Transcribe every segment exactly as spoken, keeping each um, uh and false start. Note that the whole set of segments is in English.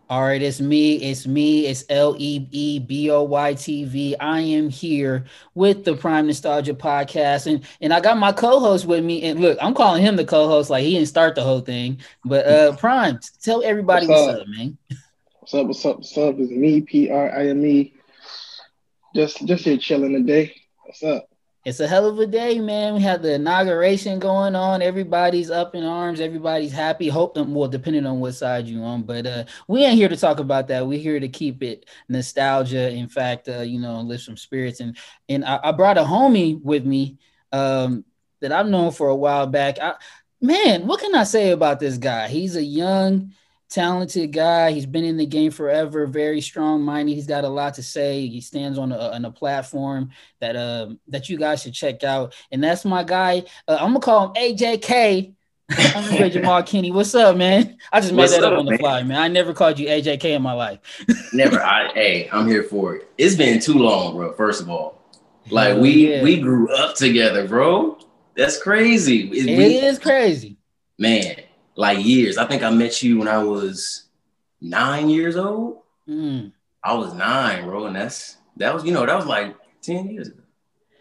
All right, it's me. It's me. It's L E E B O Y T V. I am here with the Prime Nostalgia podcast, and and I got my co-host with me. And look, I'm calling him the co-host, like he didn't start the whole thing. But uh, Prime, tell everybody What's what's up? up, man. What's up? What's up? What's up? It's me, P R I M E. Just just here chilling today. What's up? It's a hell of a day, man. We had the inauguration going on. Everybody's up in arms. Everybody's happy. Hope them well, depending on what side you on. But uh, we ain't here to talk about that. We're here to keep it nostalgia. In fact, uh, you know, lift some spirits. And and I, I brought a homie with me um, that I've known for a while back. I, man, what can I say about this guy? He's a young, talented guy. He's been in the game forever. Very strong minded. He's got a lot to say. He stands on a on a platform that um that you guys should check out. And that's my guy. Uh, I'm gonna call him A J K. Andre Jamal Kenny. What's up, man? I just made What's that up up, on the man? fly, man. I never called you A J K in my life. Never. I, hey, I'm here for it. It's been too long, bro. First of all, like Hell we yeah. we grew up together, bro. That's crazy. It, It we, is crazy. man, like years. I think I met you when I was nine years old. Mm. I was nine, bro, and that's that was you know that was like ten years ago.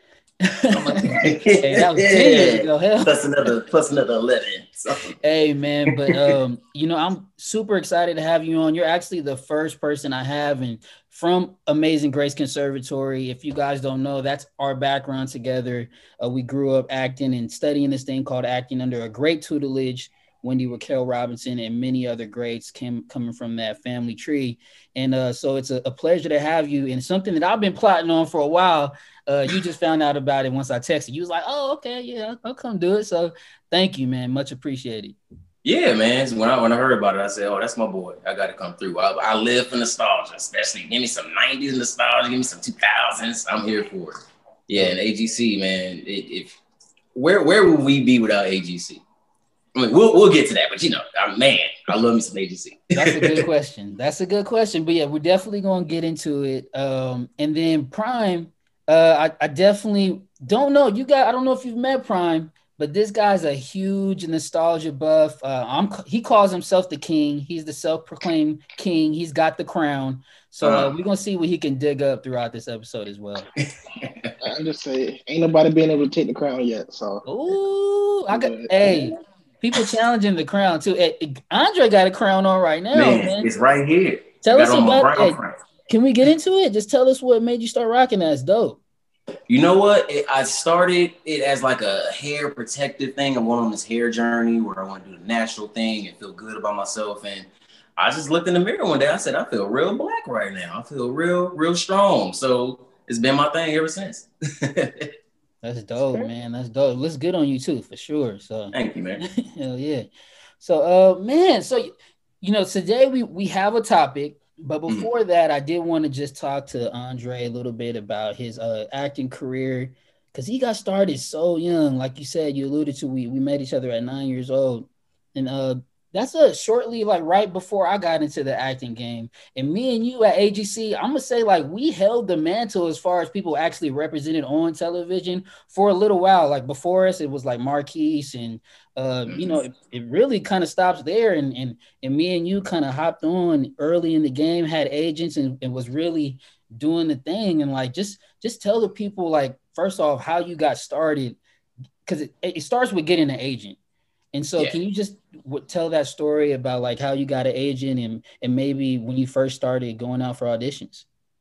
Hey, that was ten years ago. Hell. Plus another plus another eleven. So. Hey man, but um, you know, I'm super excited to have you on. You're actually the first person I have and from Amazing Grace Conservatory. If you guys don't know, that's our background together. Uh, we grew up acting and studying this thing called acting under a great tutelage. Wendy Raquel Robinson and many other greats came coming from that family tree. And uh, so it's a, a pleasure to have you and something that I've been plotting on for a while. Uh, you just found out about it once I texted. You was like, oh, okay, yeah, I'll come do it. So thank you, man. Much appreciated. Yeah, man. So when I when I heard about it, I said, "Oh, that's my boy. I got to come through." I, I live for nostalgia, especially give me some nineties nostalgia, give me some two thousands. I'm here for it. Yeah, and A G C, man. It, if where where would we be without A G C? I mean, we'll we'll get to that, but you know, I'm, man, I love me some A G C. That's a good question. That's a good question. But yeah, we're definitely gonna get into it. Um, and then Prime, uh, I, I definitely don't know. You got I don't know if you've met Prime, but this guy's a huge nostalgia buff. Uh, I'm he calls himself the king. He's the self-proclaimed king. He's got the crown. So uh, Uh, we're gonna see what he can dig up throughout this episode as well. I just say ain't nobody been able to take the crown yet. So Ooh, I got but, hey, people challenging the crown too. Hey, Andre got a crown on right now, man, man. it's right here. I Tell got us on my about brown hey, crown. can we get into it? Just tell us what made you start rocking that. It's dope. You know what? It, I started it as like a hair protective thing. I'm going on this hair journey where I want to do the natural thing and feel good about myself. And I just looked in the mirror one day. I said, I feel real black right now. I feel real, real strong. So it's been my thing ever since. That's dope, man. That's dope. It looks good on you too, for sure. So Thank you, man. hell yeah. So uh man, so you know, today we we have a topic, but Mm. before that, I did want to just talk to Andre a little bit about his uh acting career because he got started so young. Like you said, you alluded to we we met each other at nine years old. And uh that's a shortly like right before I got into the acting game. And me and you at A G C, I'm gonna say like we held the mantle as far as people actually represented on television for a little while. Like before us, it was like Marquise and uh, you know, it, it really kind of stops there. And and and me and you kind of hopped on early in the game, had agents and, and was really doing the thing. And like just just tell the people like first off how you got started because it, it starts with getting an agent. And so, Yeah. can you just w- tell that story about like how you got an agent and and maybe when you first started going out for auditions?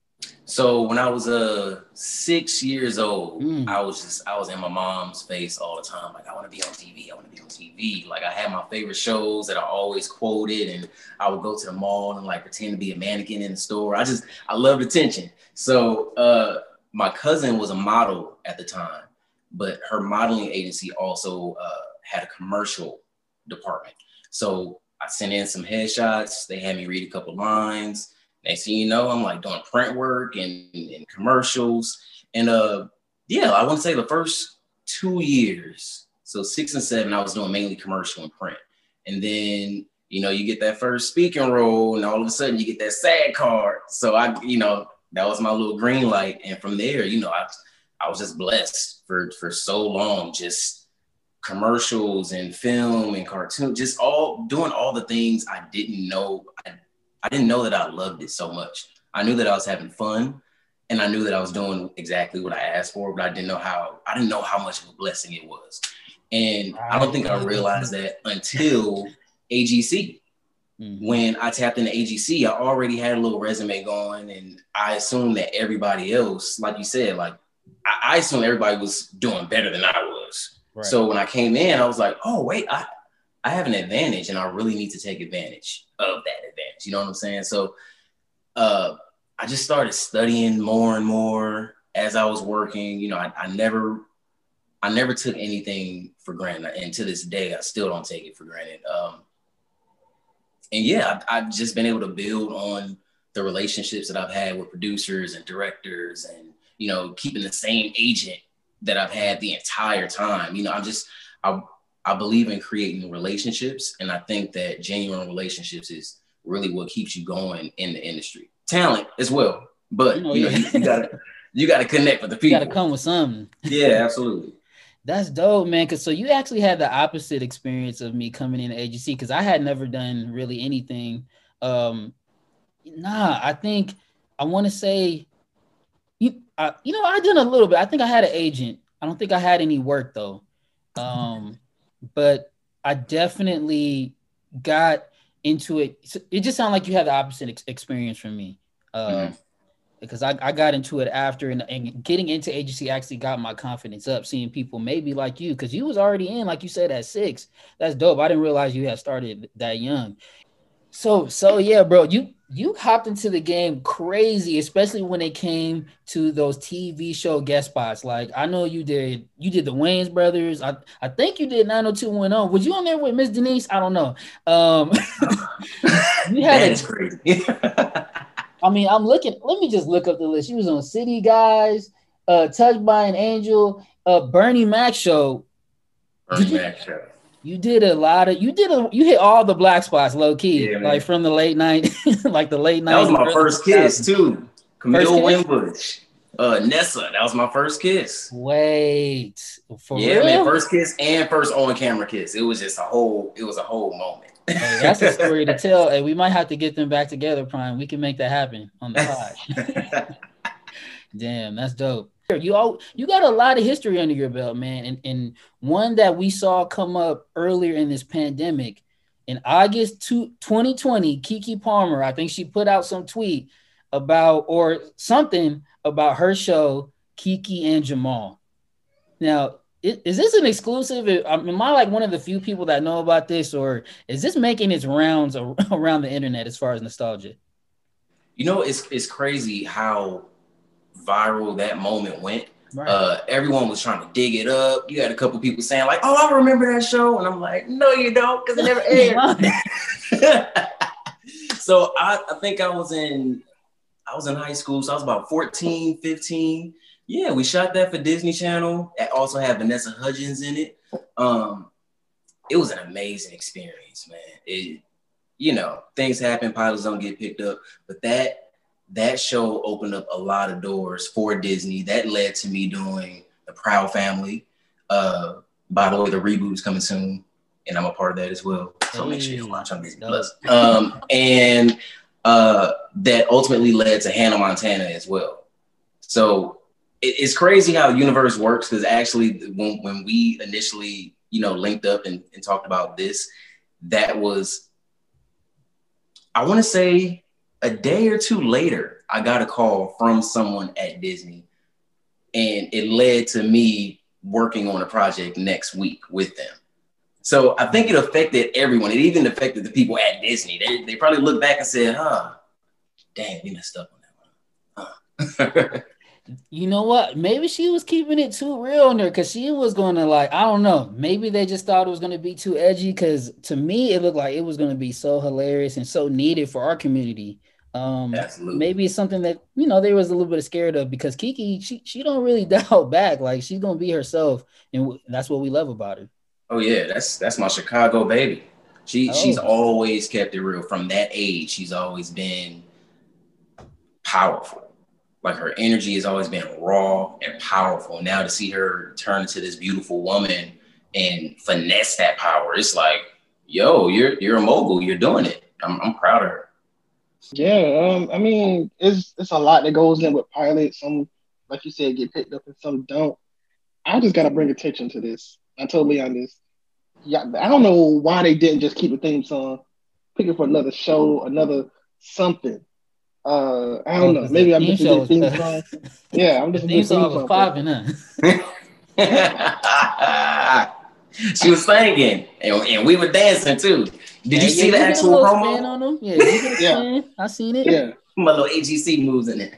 So when I was uh six years old, Mm. I was just I was in my mom's face all the time. Like I want to be on T V. I want to be on T V. Like I had my favorite shows that I always quoted, and I would go to the mall and like pretend to be a mannequin in the store. I just I loved attention. So uh, my cousin was a model at the time, but her modeling agency also uh, had a commercial department. So I sent in some headshots. They had me read a couple lines. Next thing you know, I'm like doing print work and, and commercials. And uh, yeah, I want to say the first two years, so six and seven, I was doing mainly commercial and print. And then, you know, you get that first speaking role and all of a sudden you get that SAG card. So I, you know, that was my little green light. And from there, you know, I, I was just blessed for, for so long, just commercials and film and cartoon, just all doing all the things I didn't know I, I didn't know that I loved it so much. I knew that I was having fun, and I knew that I was doing exactly what I asked for, but I didn't know how, I didn't know how much of a blessing it was. And right. I don't think I realized that until A G C. Mm-hmm. When I tapped into A G C, I already had a little resume going, and I assumed that everybody else, like you said, like I, I assumed everybody was doing better than I was. Right. So when I came in, I was like, oh, wait, I, I have an advantage, and I really need to take advantage of that advantage. You know what I'm saying? So uh, I just started studying more and more as I was working. You know, I, I never, I never took anything for granted, and to this day, I still don't take it for granted. Um, and yeah, I, I've just been able to build on the relationships that I've had with producers and directors, and you know, keeping the same agent that I've had the entire time. You know, I'm just, I, I believe in creating relationships, and I think that genuine relationships is really what keeps you going in the industry. Talent as well, but you know, you, know, you, you gotta, you gotta connect with the people. You gotta come with something. Yeah, absolutely. That's dope, man. Cause so you actually had the opposite experience of me coming in A G C, because I had never done really anything. Um, nah, I think I want to say, you, I, you know, I done a little bit. I think I had an agent. I don't think I had any work though. Um, but I definitely got into it. It just sounded like you had the opposite ex- experience from me. Uh, mm-hmm. Because I, I got into it after, and, and getting into A G C actually got my confidence up, seeing people maybe like you, because you was already in, like you said, at six. That's dope. I didn't realize you had started that young. So, so yeah, bro, you you hopped into the game crazy, especially when it came to those T V show guest spots. Like, I know you did, you did the Wayans Brothers. I, I think you did nine oh two one oh. Was you on there with Miss Denise? I don't know. Um, you had that a, is crazy. I mean, I'm looking, let me just look up the list. She was on City Guys, uh, Touched by an Angel, uh, Bernie Mac Show. Bernie Mac Show. You did a lot of, you did a, you hit all the black spots low key, yeah, like from the late night, like the late night. That was my first kiss too. Camille Winbush, uh, Nessa. That was my first kiss. Wait, for yeah, real? man, first kiss and first on camera kiss. It was just a whole, it was a whole moment. Hey, that's a story to tell. Hey, we might have to get them back together, Prime. We can make that happen on the pod. Damn, that's dope. You all, you got a lot of history under your belt, man. And, and one that we saw come up earlier in this pandemic, in August twenty twenty, Keke Palmer, I think she put out some tweet about, or something about her show, Keke and Jamal. Now, is this an exclusive? Am I like one of the few people that know about this, or is this making its rounds around the internet as far as nostalgia? You know, it's it's crazy how viral that moment went. Right. Uh, everyone was trying to dig it up. You had a couple people saying like, "Oh, I remember that show," and I'm like, "No, you don't, because it never aired." So I, I think I was in I was in high school, so I was about fourteen, fifteen. Yeah, we shot that for Disney Channel. It also had Vanessa Hudgens in it. Um, it was an amazing experience, man. It, you know, things happen, pilots don't get picked up, but that that show opened up a lot of doors for Disney. That led to me doing The Proud Family. Uh, by the way, the reboot is coming soon, and I'm a part of that as well. So hey, make sure you watch on Disney Plus. Um, and uh, that ultimately led to Hannah Montana as well. So it's crazy how the universe works, because actually when, when we initially, you know, linked up and, and talked about this, that was, I want to say a day or two later, I got a call from someone at Disney, and it led to me working on a project next week with them. So I think it affected everyone. It even affected the people at Disney. They, they probably looked back and said, huh, damn, we messed up on that one. Huh. You know what? Maybe she was keeping it too real in there, because she was going to, like, I don't know. Maybe they just thought it was going to be too edgy, because to me, it looked like it was going to be so hilarious and so needed for our community. Um, Absolutely. Maybe it's something that, you know, they was a little bit scared of, because Keke, she, she don't really doubt back. Like, she's going to be herself, and w- that's what we love about her. Oh, yeah. That's that's my Chicago baby. She oh. She's always kept it real. From that age, she's always been powerful. Like, her energy has always been raw and powerful. Now to see her turn into this beautiful woman and finesse that power, it's like, yo, you're you're a mogul. You're doing it. I'm I'm proud of her. Yeah, um, I mean, it's it's a lot that goes in with pilots. Some, like you said, get picked up and some don't. I just gotta bring attention to this. I'm totally honest. Yeah, I don't know why they didn't just keep the theme song, pick it for another show, another something. Uh, I don't Oh, know. because the Maybe I'm theme just a show good was theme song. Yeah, I'm the just a theme good theme song was song person. popping, huh? She was singing, and, and we were dancing too. Did Yeah, you yeah, see the you get a actual little spin promo? on them. Yeah, you get a Yeah, spin. I seen it. yeah. My little A G C moves in it.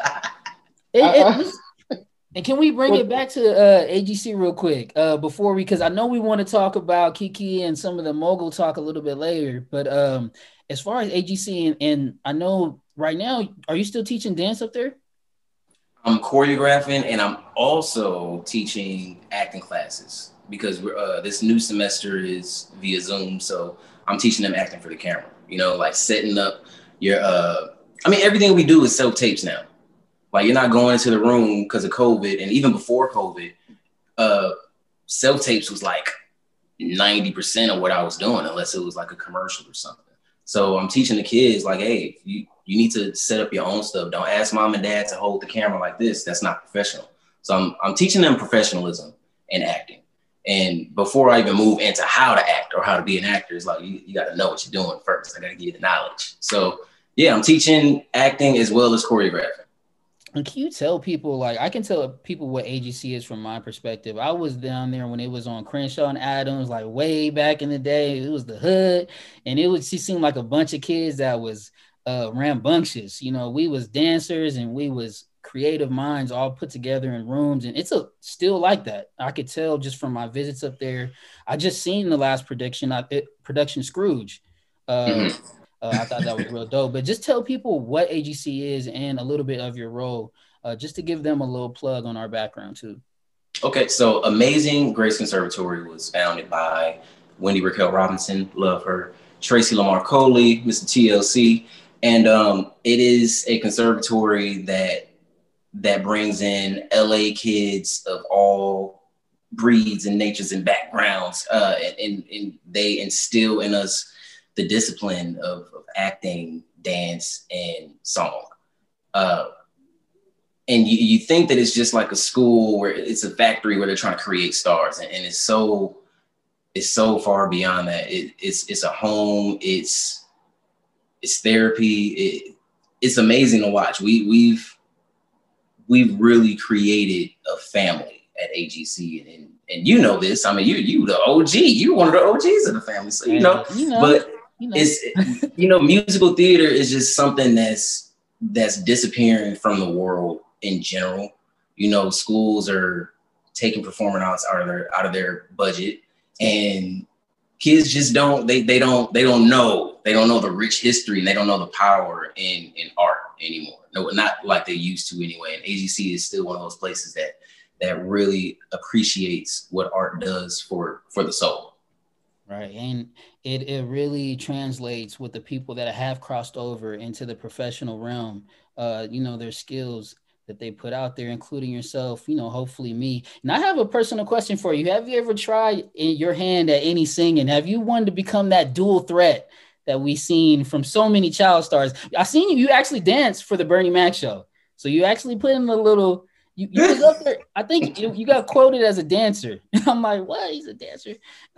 It, I, it I, this, and can we bring what, it back to uh, A G C real quick uh, before we, because I know we want to talk about Kiki and some of the mogul talk a little bit later. But um, as far as A G C and, and I know right now, are you still teaching dance up there? I'm choreographing, and I'm also teaching acting classes because we're, uh, this new semester is via Zoom. So I'm teaching them acting for the camera. You know, like setting up your. Uh, I mean, everything we do is self tapes now. Like you're not going into the room because of COVID, and even before COVID, uh, self tapes was like ninety percent of what I was doing, unless it was like a commercial or something. So I'm teaching the kids like, hey, you, you need to set up your own stuff. Don't ask mom and dad to hold the camera like this. That's not professional. So I'm, I'm teaching them professionalism and acting. And before I even move into how to act or how to be an actor, it's like, you, you got to know what you're doing first. I got to give you the knowledge. So yeah, I'm teaching acting as well as choreographing. And can you tell people, like, I can tell people what A G C is from my perspective. I was down there when it was on Crenshaw and Adams, like way back in the day. It was the hood, and it was, she seemed like a bunch of kids that was uh, rambunctious. You know, we was dancers and we was creative minds all put together in rooms, and it's a still like that. I could tell just from my visits up there. I just seen the last production, I, it, production Scrooge. Uh, Mm-hmm. Uh, I thought that was real dope. But just tell people what A G C is and a little bit of your role, uh, just to give them a little plug on our background too. Okay, so Amazing Grace Conservatory was founded by Wendy Raquel Robinson, love her, Tracy Lamar Coley, Mister T L C, and um, it is a conservatory that that brings in L A kids of all breeds and natures and backgrounds, uh, and, and, and they instill in us the discipline of, of acting, dance, and song. Uh, and you, you think that it's just like a school where it's a factory where they're trying to create stars, and, and it's so it's so far beyond that. It, it's it's a home. It's it's therapy. It, it's amazing to watch. We we've we've really created a family at A G C, and, and and you know this. I mean, you you the O G. You one of the O Gs of the family, so you know. you know but you know. it's you know, musical theater is just something that's that's disappearing from the world in general. You know, schools are taking performing arts out of their out of their budget, and kids just don't they they don't they don't know they don't know the rich history, and they don't know the power in in art anymore. No, not like they used to anyway. And A G C is still one of those places that that really appreciates what art does for for the soul. Right. And it, it really translates with the people that have crossed over into the professional realm, uh, you know, their skills that they put out there, including yourself, you know, hopefully me. And I have a personal question for you. Have you ever tried in your hand at any singing? Have you wanted to become that dual threat that we've seen from so many child stars? I seen you, you actually danced for the Bernie Mac show. So you actually put in a little, you, you was up there. I think you, you got quoted as a dancer. I'm like, what? He's a dancer.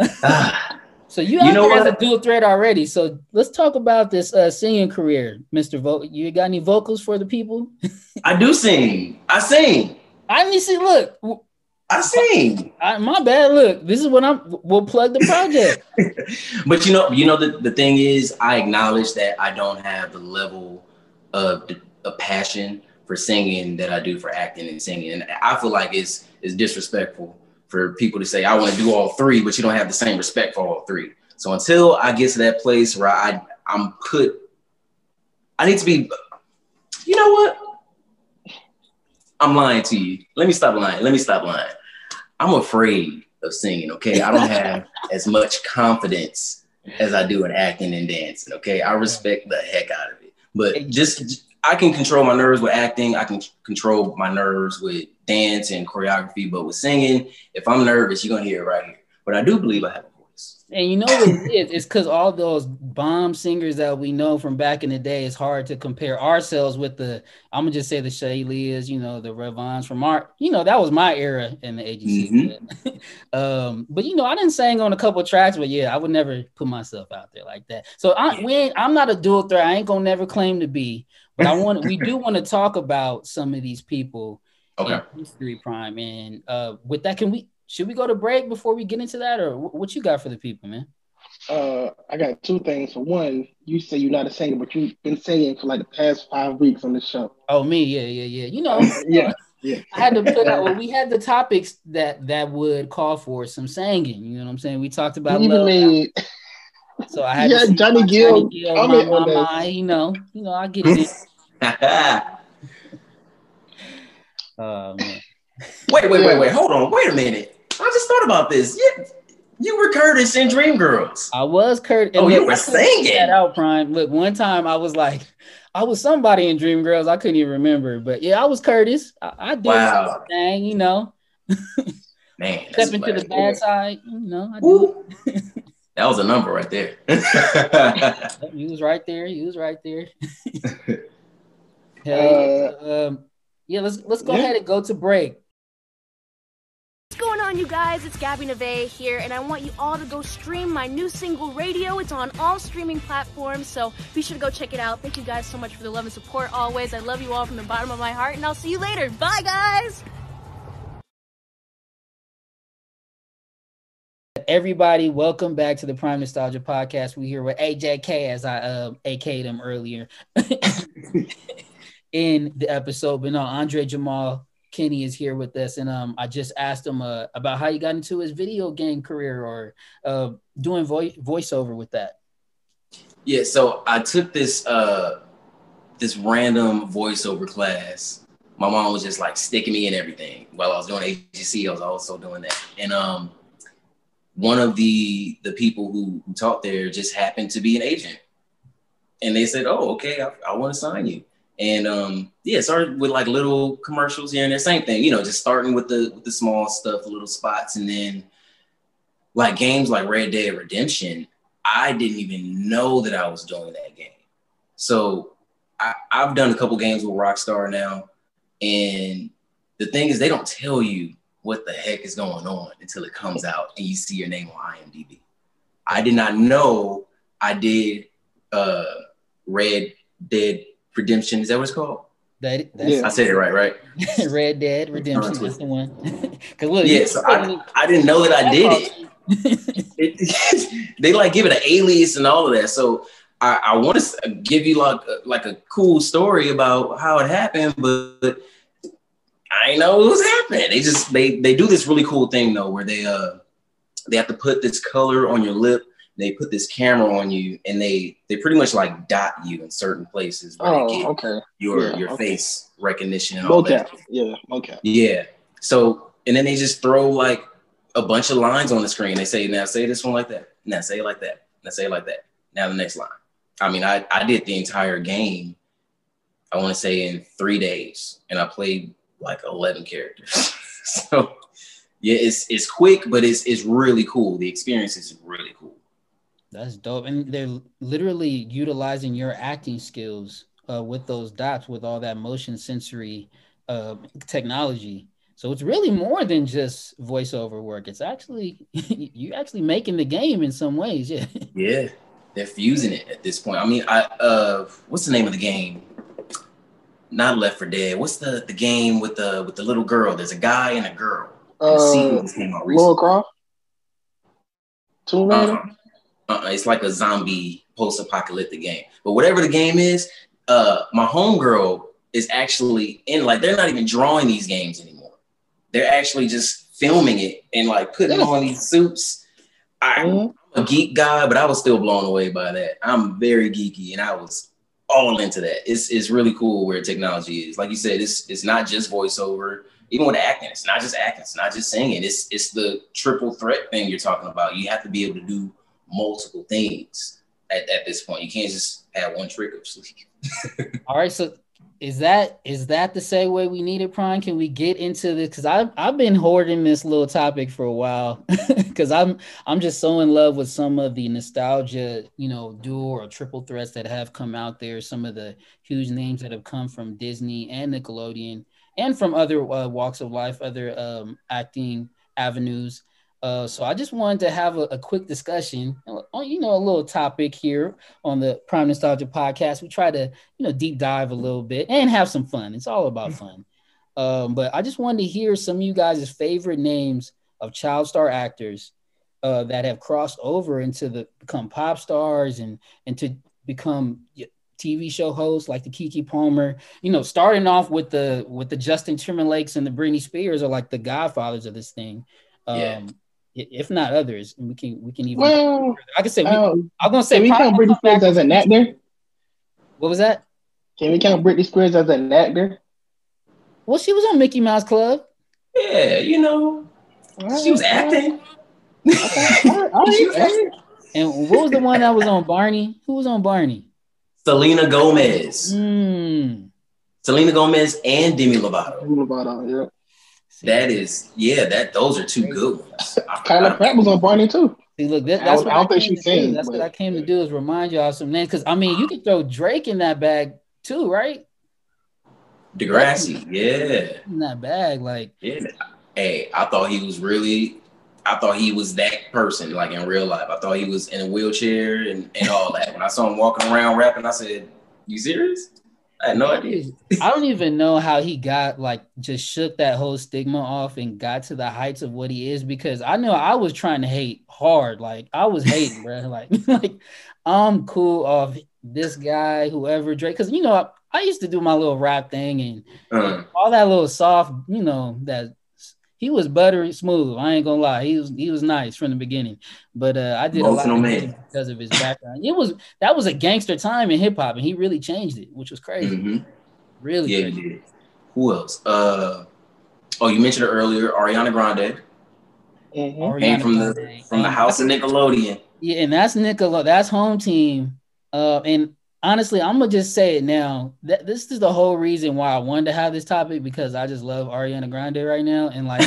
So you, You out know there what? as a dual threat already. So let's talk about this uh, singing career, Mister Vo. You got any vocals for the people? I do sing. I sing. I need to see. Look, I sing. I, my bad. Look, this is what I'm. We'll plug the project. But you know, you know the, the thing is, I acknowledge that I don't have the level of, of passion for singing that I do for acting and singing, and I feel like it's it's disrespectful for people to say I want to do all three, but you don't have the same respect for all three. So until I get to that place where I I'm put, I need to be. You know what? I'm lying to you. Let me stop lying. Let me stop lying. I'm afraid of singing, okay? I don't have as much confidence as I do in acting and dancing, okay? I respect the heck out of it. But just, I can control my nerves with acting. I can control my nerves with dance and choreography. But with singing, if I'm nervous, you're going to hear it right here. But I do believe I have a this. And you know what it is? It's because all those bomb singers that we know from back in the day, it's hard to compare ourselves with the, I'm gonna just say the Shay Leahs, you know, the Revons from our, you know, that was my era in the A G C. Mm-hmm. um, but you know, I didn't sing on a couple of tracks, but yeah, I would never put myself out there like that. So I, yeah. we ain't, I'm not a dual threat. I ain't gonna never claim to be, but I want, we do want to talk about some of these people okay. in History Prime. And uh, with that, can we? Should we go to break before we get into that, or what you got for the people, man? Uh, I got two things. For one, you say you're not a singer, but you've been singing for like the past five weeks on the show. Oh, me, yeah, yeah, yeah. You know, yeah, yeah. I had to put out. Well, we had the topics that that would call for some singing. You know what I'm saying? We talked about you love. Even made, so I had yeah, to Johnny Gill. Johnny Gill my, my, my, you know, you know, I get it. Oh man. Wait, wait, wait, wait. Hold on. Wait a minute. I just thought about this. Yeah, you were Curtis in Dreamgirls. I was Curtis. Oh, look, you were singing. That out, Prime. Look, one time I was like, I was somebody in Dreamgirls. I couldn't even remember, but yeah, I was Curtis. I, I did wow. something, you know. Man, step into the bad side, you know. I do. That was a number right there. You was right there. You was right there. Hell, uh, um, yeah, let's let's go yeah. ahead and go to break. What's going on, you guys? It's Gabby Neve here, and I want you all to go stream my new single, Radio. It's on all streaming platforms, so be sure to go check it out. Thank you guys so much for the love and support always. I love you all from the bottom of my heart, and I'll see you later. Bye, guys! Everybody, welcome back to the Prime Nostalgia Podcast. We're here with A J K, as I uh, A K'd him earlier in the episode. But no, Andre Jamal Kenny is here with us, and um, I just asked him uh, about how he got into his video game career or uh, doing vo- voiceover with that. Yeah, so I took this uh, this random voiceover class. My mom was just like sticking me in everything while I was doing A G C. I was also doing that, and um, one of the the people who, who taught there just happened to be an agent, and they said, "Oh, okay, I, I want to sign you." And um, yeah, started with like little commercials here and there, same thing, you know, just starting with the with the small stuff, the little spots, and then like games like Red Dead Redemption, I didn't even know that I was doing that game. So I, I've done a couple games with Rockstar now, and the thing is, they don't tell you what the heck is going on until it comes out and you see your name on IMDb. I did not know I did uh, Red Dead Redemption, is that what it's called? That yeah. I said it right, right? Red Dead Redemption, that's the one. Cause look, yeah, so I, I didn't know that I did it. it. They like give it an alias and all of that. So I, I want to give you like like a cool story about how it happened, but I didn't know it was happening. They just they they do this really cool thing though, where they uh they have to put this color on your lip. They put this camera on you, and they they pretty much like dot you in certain places where oh, they get okay. your yeah, your okay. face recognition and all mocap. that. Yeah, mocap. Yeah. So and then they just throw like a bunch of lines on the screen. They say, now say this one like that. Now say it like that. Now say it like that. Now the next line. I mean, I, I did the entire game, I want to say in three days, and I played like eleven characters. So yeah, it's it's quick, but it's it's really cool. The experience is really cool. That's dope. And they're literally utilizing your acting skills uh, with those dots, with all that motion sensory uh, technology. So it's really more than just voiceover work. It's actually, you're actually making the game in some ways. Yeah. Yeah. They're fusing it at this point. I mean, I uh, what's the name of the game? Not Left four Dead. What's the, the game with the with the little girl? There's a guy and a girl. Uh, the sequel came out recently. Lara Croft? Tomb Raider? Uh-huh. Uh-uh. It's like a zombie post-apocalyptic game. But whatever the game is, uh, my homegirl is actually in, like, they're not even drawing these games anymore. They're actually just filming it and like putting on these suits. I, mm-hmm. I'm a geek guy, but I was still blown away by that. I'm very geeky, and I was all into that. It's it's really cool where technology is. Like you said, it's it's not just voiceover. Even with acting, it's not just acting. It's not just singing. It's it's the triple threat thing you're talking about. You have to be able to do multiple things at, at this point. You can't just have one trick up sleeve. All right, so Is that is that the segue we needed, Prime? Can we get into this? Because I've I've been hoarding this little topic for a while. Because I'm I'm just so in love with some of the nostalgia, you know, dual or triple threats that have come out there. Some of the huge names that have come from Disney and Nickelodeon, and from other uh, walks of life, other um, acting avenues. Uh, so I just wanted to have a, a quick discussion on, you know, a little topic here on the Prime Nostalgia podcast. We try to, you know, deep dive a little bit and have some fun. It's all about fun. Um, but I just wanted to hear some of you guys' favorite names of child star actors uh, that have crossed over into the become pop stars and and to become T V show hosts like the Keke Palmer. You know, starting off with the with the Justin Timberlakes and the Britney Spears are like the godfathers of this thing. Um, yeah. If not others, and we can we can even. Well, I can say we, um, I'm gonna say can we count Britney Spears as an actor? What was that? Can we count Britney Spears as an actor? Well, she was on Mickey Mouse Club. Yeah, you know, right, she was acting. Okay. All right, all right, she was acting. And what was the one that was on Barney? Who was on Barney? Selena Gomez. Mm. Selena Gomez and Demi Lovato. Demi Lovato, yeah. That is, yeah, that those are two good ones. Kyla Pratt was on Barney too. See, look, that, that's I, what I don't I think she's seen. That's but... what I came to do is remind y'all of some names. Because I mean, you could throw Drake in that bag too, right? Degrassi, yeah, in that bag, like yeah. Hey, I thought he was really, I thought he was that person, like in real life. I thought he was in a wheelchair and, and all that. When I saw him walking around rapping, I said, "You serious?" I had no idea. I don't even know how he got like just shook that whole stigma off and got to the heights of what he is, because I know I was trying to hate hard. Like I was hating, bro. Like, like I'm cool off this guy, whoever Drake, because you know I, I used to do my little rap thing and uh-huh. all that little soft, you know, that he was buttery smooth. I ain't gonna lie, he was he was nice from the beginning. But uh, I did Emotional a lot man. because of his background. It was that was a gangster time in hip hop, and he really changed it, which was crazy. Mm-hmm. Really, yeah, crazy. He did. Who else? Uh, oh, you mentioned it earlier, Ariana Grande. Mm-hmm. Ariana Came from Grande. the from the house of Nickelodeon. Yeah, and that's Nickelodeon. That's home team. Uh, and honestly, I'm gonna just say it now. That this is the whole reason why I wanted to have this topic, because I just love Ariana Grande right now, and like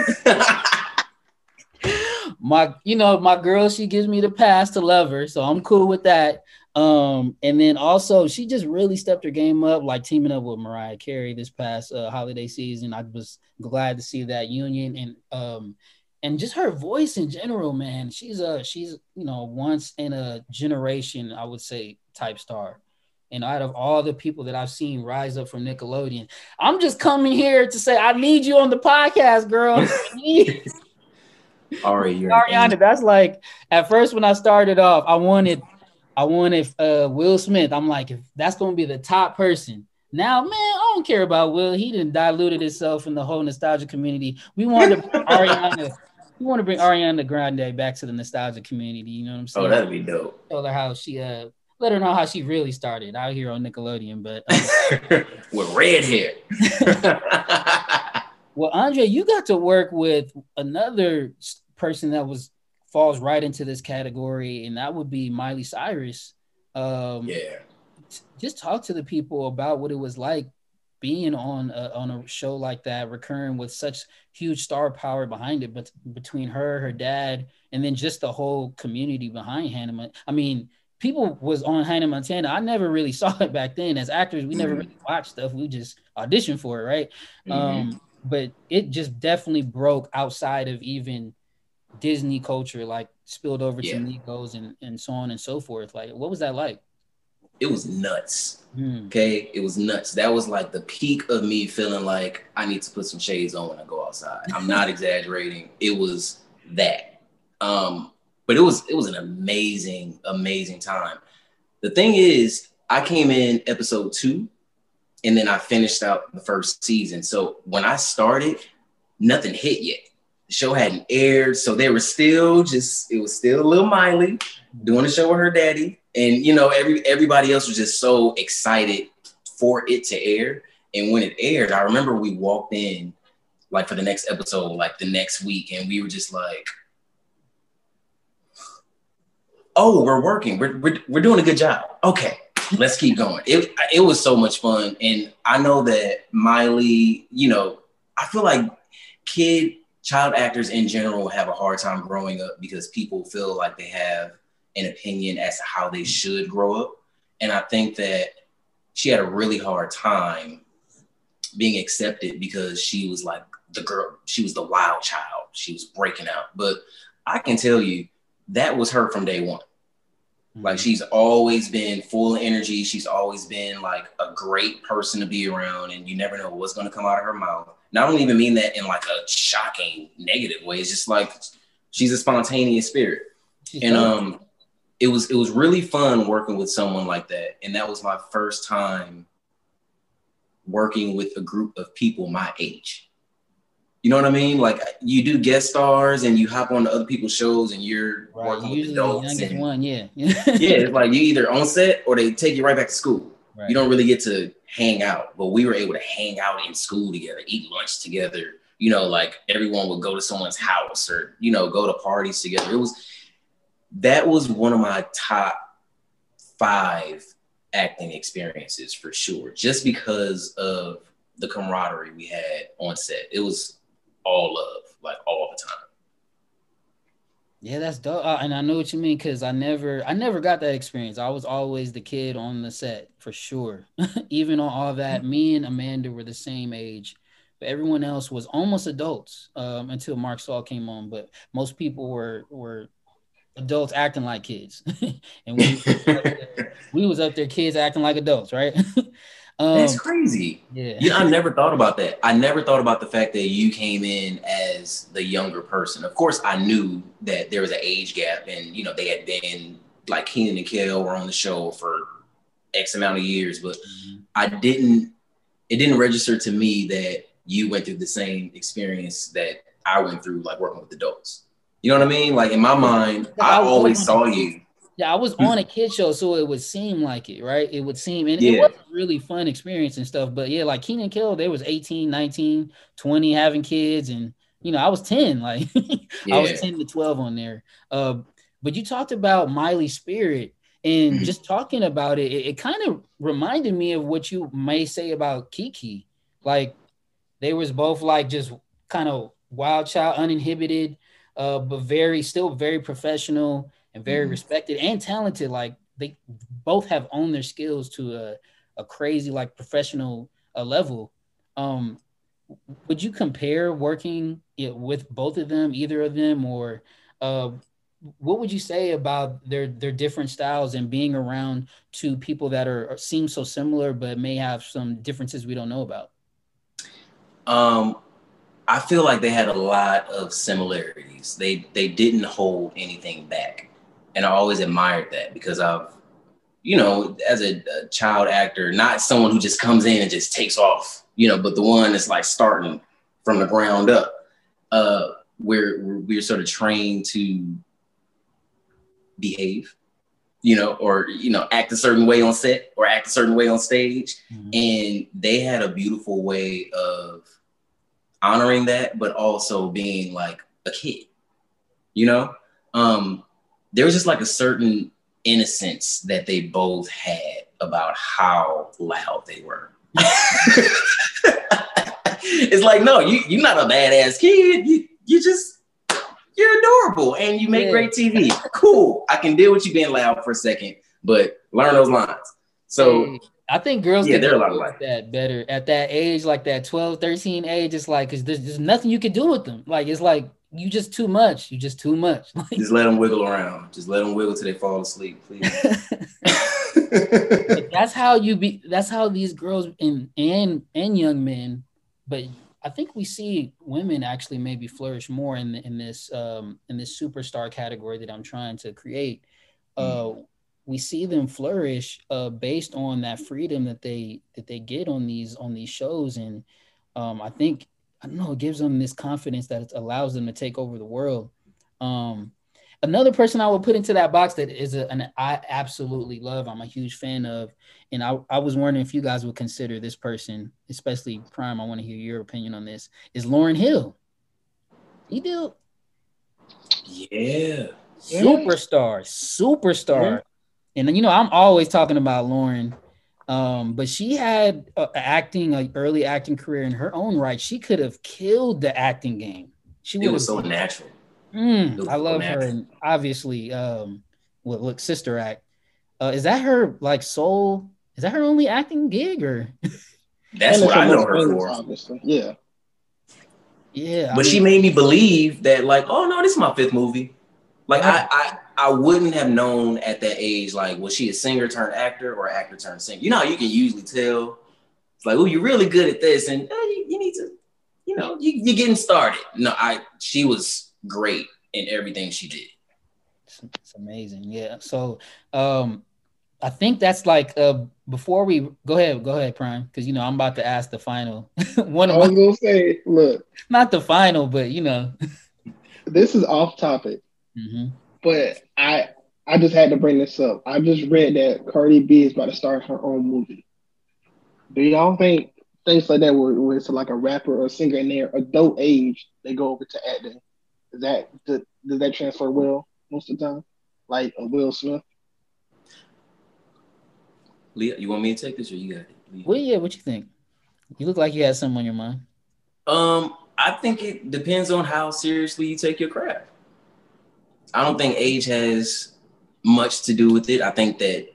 my, you know, my girl, she gives me the pass to love her, so I'm cool with that. Um, and then also she just really stepped her game up, like teaming up with Mariah Carey this past uh, holiday season. I was glad to see that union, and um, and just her voice in general, man. She's a she's you know once in a generation, I would say, type star. And out of all the people that I've seen rise up from Nickelodeon, I'm just coming here to say I need you on the podcast, girl. All right, you're Ariana, that's like at first when I started off, I wanted I wanted uh, Will Smith. I'm like, if that's gonna be the top person. Now, man, I don't care about Will. He didn't diluted himself in the whole nostalgia community. We wanted to bring Ariana. We want to bring Ariana Grande back to the nostalgia community. You know what I'm saying? Oh, that'd be dope. Tell her how she uh let her know how she really started out here on Nickelodeon, but um, with red hair. Well, Andre, you got to work with another person that was falls right into this category, and that would be Miley Cyrus. Um, yeah. Just talk to the people about what it was like being on a, on a show like that, recurring with such huge star power behind it, but between her, her dad, and then just the whole community behind Hannah. I mean, people was on Hannah Montana. I never really saw it back then. As actors, we mm-hmm. never really watched stuff. We just auditioned for it, right? Mm-hmm. Um, but it just definitely broke outside of even Disney culture, like spilled over yeah. to Migos and, and so on and so forth. Like, what was that like? It was nuts. Mm. Okay, it was nuts. That was like the peak of me feeling like I need to put some shades on when I go outside. I'm not exaggerating. It was that. Um, but it was it was an amazing, amazing time. The thing is, I came in episode two, and then I finished out the first season. So when I started, nothing hit yet. The show hadn't aired, so they were still just, it was still a little Miley doing the show with her daddy. And, you know, every everybody else was just so excited for it to air. And when it aired, I remember we walked in, like, for the next episode, like, the next week, and we were just like, oh, we're working. We're, we're, we're doing a good job. Okay. let's keep going. It it was so much fun, and I know that Miley, you know, I feel like kid child actors in general have a hard time growing up because people feel like they have an opinion as to how they should grow up, and I think that she had a really hard time being accepted because she was like the girl, she was the wild child, she was breaking out. But I can tell you that was her from day one. Like she's always been full of energy. She's always been like a great person to be around, and you never know what's going to come out of her mouth. And I don't even mean that in like a shocking negative way. It's just like she's a spontaneous spirit. And um, it was it was really fun working with someone like that. And that was my first time working with a group of people my age. You know what I mean? Like you do guest stars and you hop on to other people's shows and you're right. working Usually with adults. The youngest and, one, yeah. yeah, it's like you either on set or they take you right back to school. Right. You don't really get to hang out, but we were able to hang out in school together, eat lunch together. You know, like everyone would go to someone's house or, you know, go to parties together. It was, that was one of my top five acting experiences for sure, just because of the camaraderie we had on set. It was all love, like all the time. Yeah, that's dope. Uh, and I know what you mean, because I never I never got that experience. I was always the kid on the set for sure. Even on All That, me and Amanda were the same age, but everyone else was almost adults um, until Mark Saul came on. But most people were were adults acting like kids. And we, we was up there kids acting like adults, right? Um, That's crazy. Yeah. You know, I never thought about that. I never thought about the fact that you came in as the younger person. Of course, I knew that there was an age gap and, you know, they had been like Kenan and Kel were on the show for X amount of years, but mm-hmm. I didn't, it didn't register to me that you went through the same experience that I went through, like working with adults. You know what I mean? Like in my mind, I, I always saw you. Yeah, I was on a kid show, so it would seem like it, right? It would seem, and yeah. it was a really fun experience and stuff. But yeah, like Kenan and Kel, they was eighteen, nineteen, twenty having kids. And, you know, I was ten, like yeah. I was ten to twelve on there. Uh, but you talked about Miley Spirit and just talking about it, it, it kind of reminded me of what you may say about Kiki. Like they was both like just kind of wild child, uninhibited, uh, but very, still very professional and very mm-hmm. respected and talented. Like they both have owned their skills to a, a crazy, like professional uh, level. Um, would you compare working it with both of them, either of them, or uh, what would you say about their, their different styles and being around two people that are seem so similar, but may have some differences we don't know about? Um, I feel like they had a lot of similarities. They, they didn't hold anything back. And I always admired that because I've, you know, as a, a child actor, not someone who just comes in and just takes off, you know, but the one that's like starting from the ground up, uh, where we're sort of trained to behave, you know, or, you know, act a certain way on set or act a certain way on stage. Mm-hmm. And they had a beautiful way of honoring that, but also being like a kid, you know? Um, there was just like a certain innocence that they both had about how loud they were. It's like, no, you, you're not a badass kid. You, you just, you're adorable and you make yeah. great T V. Cool. I can deal with you being loud for a second, but learn those lines. So hey, I think girls yeah, can they're a lot like that better at that age, like that twelve, thirteen age. It's like, cause there's, there's nothing you can do with them. Like, it's like, you just too much. You just too much. Just let them wiggle around. Just let them wiggle till they fall asleep, please. That's how you be. That's how these girls and and and young men. But I think we see women actually maybe flourish more in the, in this um, in this superstar category that I'm trying to create. Uh, mm. We see them flourish uh, based on that freedom that they that they get on these on these shows, and um, I think. I don't know, it gives them this confidence that it allows them to take over the world. Um, another person I would put into that box that is a, an I absolutely love, I'm a huge fan of, and I, I was wondering if you guys would consider this person, especially Prime, I want to hear your opinion on this, is Lauryn Hill. He do. Yeah. Superstar, superstar. And you know, I'm always talking about Lauren, um, but she had a, a acting, like early acting career in her own right. She could have killed the acting game. She It would was have. so natural. Mm, It was I so love her, natural. and obviously, um, with look, Sister Act. Uh, is that her like sole? Is that her only acting gig, or? That's And what it's her I know most her famous, for. obviously. Yeah. Yeah, I But she mean, made me believe that, like, oh no, this is my fifth movie. Like right. I, I, I wouldn't have known at that age. Like, was she a singer turned actor or actor turned singer? You know how you can usually tell. It's like, oh, you're really good at this, and uh, you, you need to, you know, you, you're getting started. No, I. She was great in everything she did. It's, it's amazing. Yeah. So, um, I think that's like uh before we go ahead, go ahead, Prime, because you know I'm about to ask the final one I of my was gonna say, look, not the final, but you know. this is off topic, Mm-hmm. but I I just had to bring this up. I just read that Cardi B is about to start her own movie. Do y'all think things like that, where, where it's like a rapper or a singer in their adult age, they go over to acting? Is that does, does that transfer well most of the time? Like a Will Smith? Leah, you want me to take this or you got it? Leah? Well, yeah. What you think? You look like you had something on your mind. Um, I think it depends on how seriously you take your craft. I don't think age has much to do with it. I think that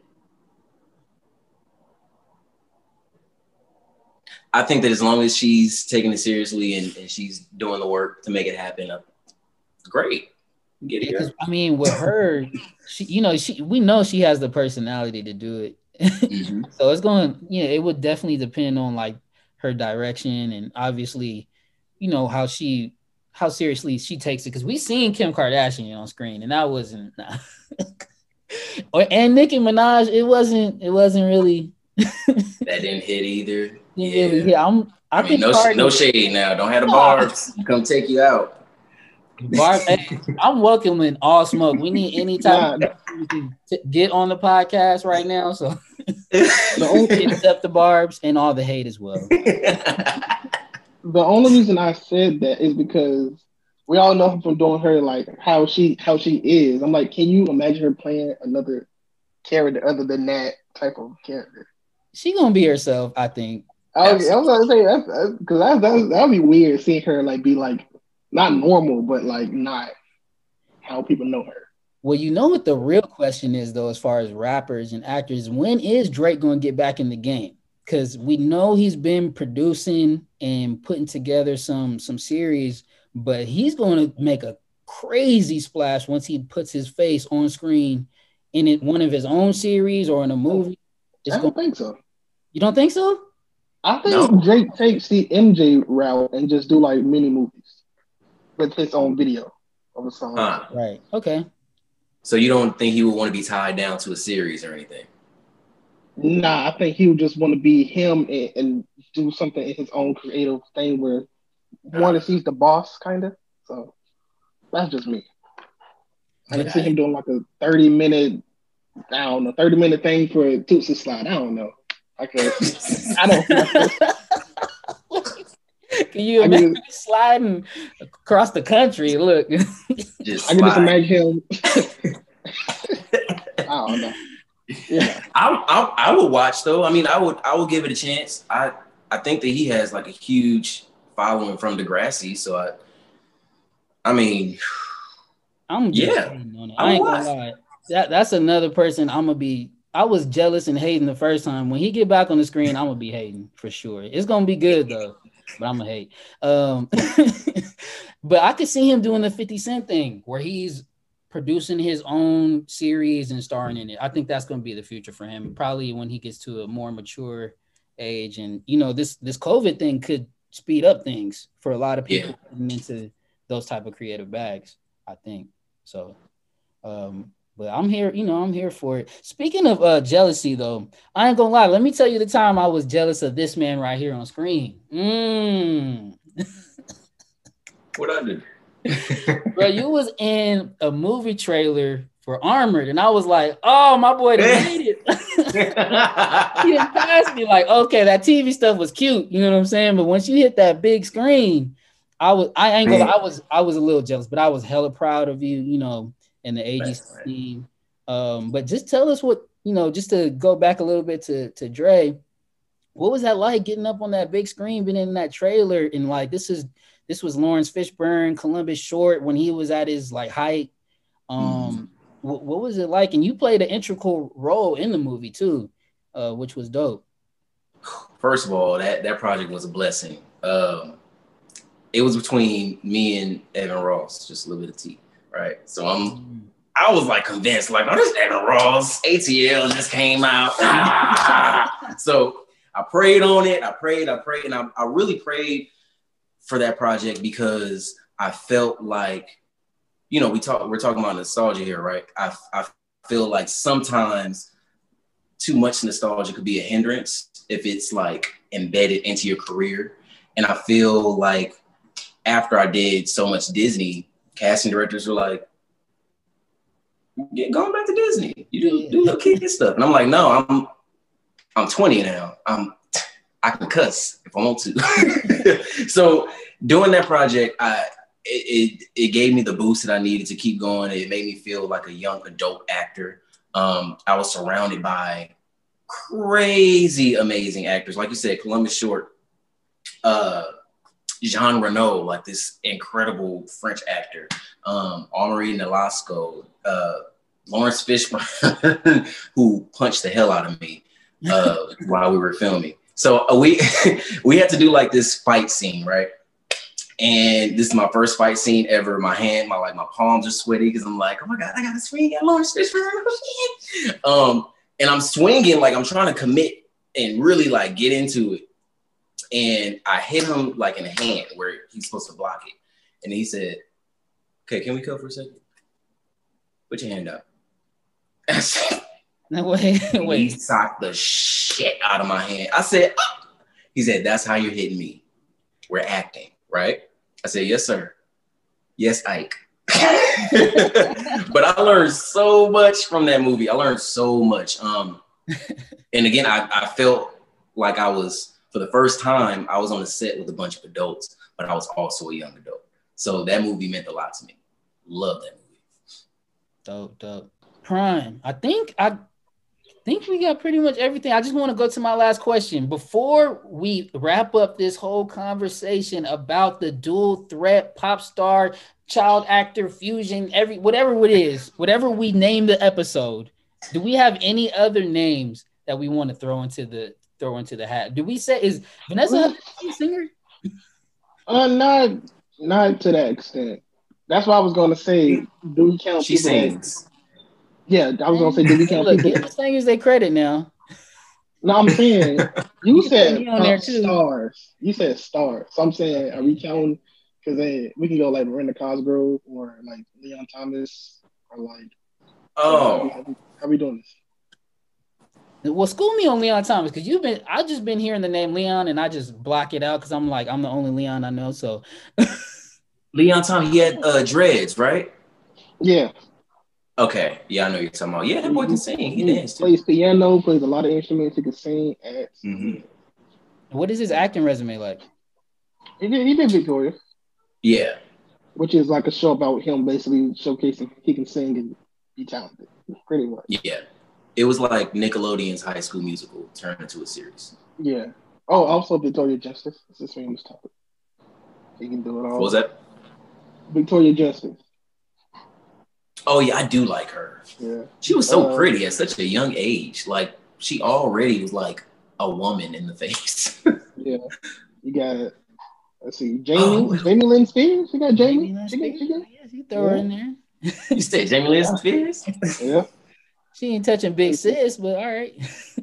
I think that as long as she's taking it seriously and, and she's doing the work to make it happen, uh, great. Get it, Yeah, 'cause, girl. I mean, with her, she, you know, she we know she has the personality to do it. Mm-hmm. So it's going, you know, it would definitely depend on like her direction and obviously, you know, how she how seriously she takes it. Because we seen Kim Kardashian on screen, and that wasn't nah. or and Nicki Minaj, it wasn't it wasn't really That didn't hit either. Yeah. really yeah. I'm I, I mean, think no, Cardi, no shade now. Don't have the Nah. barbs. Come take you out. Barb, hey, I'm welcoming all smoke. We need any type Nah, of we can t- get on the podcast right now. So the only accept the barbs and all the hate as well. the only reason I said that is because we all know from doing her like how she how she is. I'm like, can you imagine her playing another character other than that type of character? She gonna be herself, I think. I was, I was gonna say that's because that that that'd be weird seeing her like be like not normal, but like not how people know her. Well, you know what the real question is though, as far as rappers and actors, when is Drake gonna get back in the game? Because we know he's been producing and putting together some some series, but he's going to make a crazy splash once he puts his face on screen in it, one of his own series or in a movie. It's I don't going, think so. You don't think so? I think No. Drake takes the M J route and just do like mini movies with his own video of a song. Huh. Right. Okay. So you don't think he would want to be tied down to a series or anything? Nah, I think he would just want to be him and, and do something in his own creative thing where one is he's the boss, kind of. So that's just me. I can see him doing like a thirty minute, I don't know, thirty minute thing for a Tootsie Slide. I don't know. I can, I don't know. Can you I imagine mean- sliding across the country? Look. Just I can just slide. imagine him. I don't know. Yeah. I, I I would watch though. I mean, I would I would give it a chance. I I think that he has like a huge following from Degrassi. So I I mean, I'm just Yeah. hating on it. I I ain't would gonna lie. That that's another person I'm gonna be. I was jealous and hating the first time. When he get back on the screen, I'm gonna be hating for sure. It's gonna be good though, but I'm gonna hate. Um, but I could see him doing the fifty Cent thing where he's producing his own series and starring in it. I think that's gonna be the future for him. Probably when he gets to a more mature age, and you know, this this COVID thing could speed up things for a lot of people Yeah. getting into those type of creative bags. I think so. Um, but I'm here, you know, I'm here for it. Speaking of uh, jealousy, though, I ain't gonna lie. Let me tell you the time I was jealous of this man right here on screen. Mm. what I do? Bro, you was in a movie trailer for Armored, and I was like, oh, my boy done made it. He didn't pass me like, okay, that T V stuff was cute, you know what I'm saying? But once you hit that big screen, I was, I ain't gonna lie, I was, I was a little jealous, but I was hella proud of you, you know, and the A G C Thanks, man. team. Um, but just tell us what you know, just to go back a little bit to to Dre, what was that like getting up on that big screen, being in that trailer, and like this is this was Lawrence Fishburne, Columbus Short when he was at his like height. Um, mm-hmm. what, what was it like? And you played an integral role in the movie too, uh, which was dope. First of all, that that project was a blessing. Um, it was between me and Evan Ross, just a little bit of tea, right? So I'm, mm. I was like convinced, like, oh, this Evan Ross, A T L just came out. So I prayed on it. I prayed, I prayed, and I, I really prayed for that project because I felt like, you know, we talk, we're talking about nostalgia here, right? I, I feel like sometimes too much nostalgia could be a hindrance if it's like embedded into your career. And I feel like after I did so much Disney, casting directors were like, yeah, going back to Disney. You do, do little kid stuff. And I'm like, no, I'm I'm twenty now. I'm I can cuss if I want to. So doing that project, I it, it it gave me the boost that I needed to keep going. It made me feel like a young adult actor. Um, I was surrounded by crazy, amazing actors. Like you said, Columbus Short, uh, Jean Reno, like this incredible French actor, um, Henri Nolasco, uh, Lawrence Fishburne, who punched the hell out of me uh, while we were filming. So uh, we we had to do like this fight scene, right? And this is my first fight scene ever. My hand, my like my palms are sweaty because I'm like, oh my god, I got to swing at Lawrence Fishburne. um, and I'm swinging like I'm trying to commit and really like get into it. And I hit him like in the hand where he's supposed to block it. And he said, okay, can we cut for a second? Put your hand up. No, wait, wait. He socked the shit out of my hand. I said, oh. He said, that's how you're hitting me. We're acting, right? I said, yes, sir. Yes, Ike. But I learned so much from that movie. I learned so much. Um, and again, I, I felt like I was, for the first time, I was on a set with a bunch of adults, but I was also a young adult. So that movie meant a lot to me. Love that movie. Dope, dope. Prime. I think I think we got pretty much everything. I just want to go to my last question. Before we wrap up this whole conversation about the dual threat pop star, child actor fusion, every whatever it is, whatever we name the episode, do we have any other names that we want to throw into the throw into the hat? Do we say is Vanessa a singer? Uh, not not to that extent. That's what I was gonna say. Do we count? She sings. That, yeah, I was gonna say. Do we count? Look, people give the singers their credit now. No, I'm saying you, you said on there too. Stars. You said stars. So I'm saying, are we counting? Because we can go like Miranda Cosgrove or like Leon Thomas or like. Oh, how we, how we doing this? Well, school me on Leon Thomas because you've been. I just been hearing the name Leon and I just block it out because I'm like I'm the only Leon I know. So Leon Thomas, he had uh, dreads, right? Yeah. Okay. Yeah, I know you're talking about. Yeah, that boy can sing. He, he dance too. Plays piano, plays a lot of instruments. He can sing. Acts. Mm-hmm. What is his acting resume like? He did. He did Victoria. Yeah. Which is like a show about him basically showcasing he can sing and be talented. Pretty much. Yeah. It was like Nickelodeon's High School Musical turned into a series. Yeah. Oh, also Victoria Justice. That's his famous topic. He can do it all. What was that? Victoria Justice. Oh yeah, I do like her. Yeah. She was so uh, pretty at such a young age. Like she already was like a woman in the face. Yeah. You got it. Let's see. Jamie, oh. Jamie Lynn Spears. You got Jamie. Jamie Lynn she got, Spears? she got, yes, you throw yeah. her in there. You said Jamie Lynn Spears? Yeah. She ain't touching Big Sis, but all right.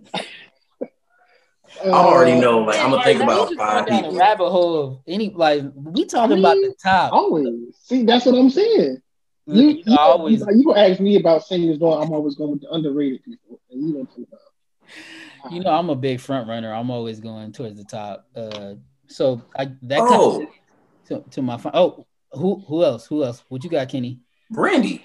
I already know. Like I'm gonna think about five down people. A rabbit hole of any like we talking I mean, about the top. Always. See, that's what I'm saying. You, you, you always. You, you gonna ask me about singers going. I'm always going with the underrated people, and you don't talk about. You know, I'm a big front runner. I'm always going towards the top. Uh, so I that oh. kind of to, to my oh who who else who else? What you got, Kenny? Brandy.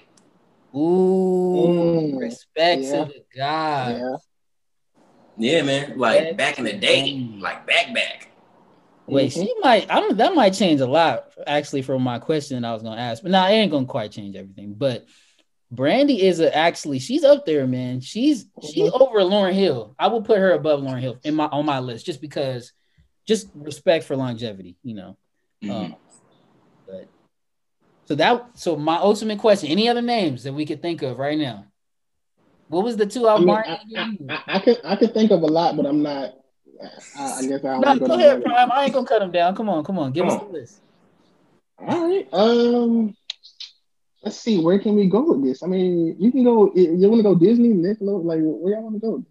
Ooh, mm, respect yeah. to the God. Yeah. Yeah, man. Like back in the day, like back back. Wait, mm-hmm. she might. I'm. That might change a lot, actually, from my question that I was going to ask. But now nah, it ain't going to quite change everything. But Brandy is a, actually she's up there, man. She's she's Mm-hmm. over Lauryn Hill. I will put her above Lauryn Hill in my on my list just because, just respect for longevity, you know. Mhm. Um, but so that so my ultimate question: any other names that we could think of right now? What was the two I out mean, Martin? I, I, I, I can I can think of a lot, but I'm not. I, I guess I don't No, want to go go down ahead, that Prime. road. I ain't gonna cut him down. Come on, come on, give Come us on. the list. All right. Um. Let's see. Where can we go with this? I mean, you can go. You want to go Disney, Nickelodeon? Like, where y'all want to go?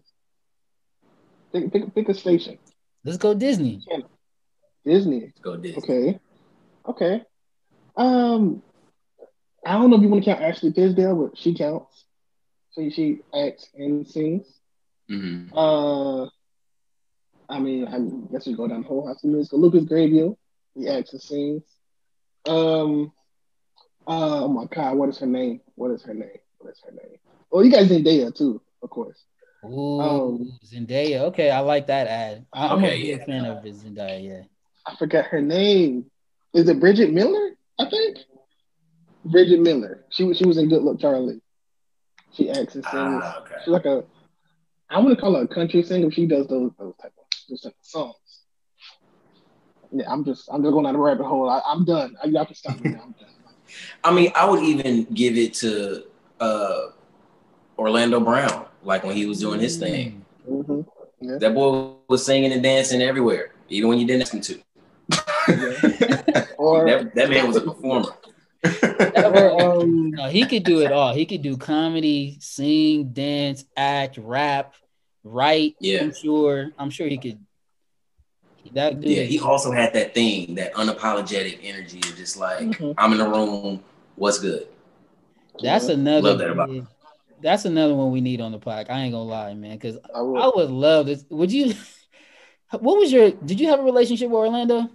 Pick, pick, pick a station. Let's go Disney. Disney. Let's go Disney. Okay. Okay. Um. I don't know if you want to count Ashley Tisdale, but she counts. So she acts and sings. Mhm. Uh. I mean, I guess we go down the whole house of music. Lucas Grabeel, he acts and sings. Um. Uh, oh my God, what is her name? What is her name? What is her name? Oh, you guys Zendaya too, of course. Ooh, Um, Zendaya. Okay, I like that ad. I, I'm Okay, a big yeah. fan of Zendaya. Yeah. I forgot her name. Is it Bridget Miller? I think Bridget Miller. She was she was in Good Luck Charlie. She acts and sings. Ah, okay. She's like a I want to call her a country singer. She does those those type of those type of songs. Yeah, I'm just I'm just going down the rabbit hole. I, I'm done. I, y'all can stop me now. I'm done. I mean, I would even give it to uh, Orlando Brown, like when he was doing his thing. Mm-hmm. Yeah. That boy was singing and dancing everywhere, even when you didn't ask him to. Yeah. Or that, that man was a performer. or um No, he could do it all. He could do comedy, sing, dance, act, rap, write. Yeah. I'm sure. I'm sure he could. That dude. Yeah, he also had that thing, that unapologetic energy of just like, Mhm. I'm in the room, what's good? That's Yeah. another. Love that about big- That's another one we need on the podcast. I ain't gonna lie, man, because I would. I would love this. Would you? What was your? Did you have a relationship with Orlando?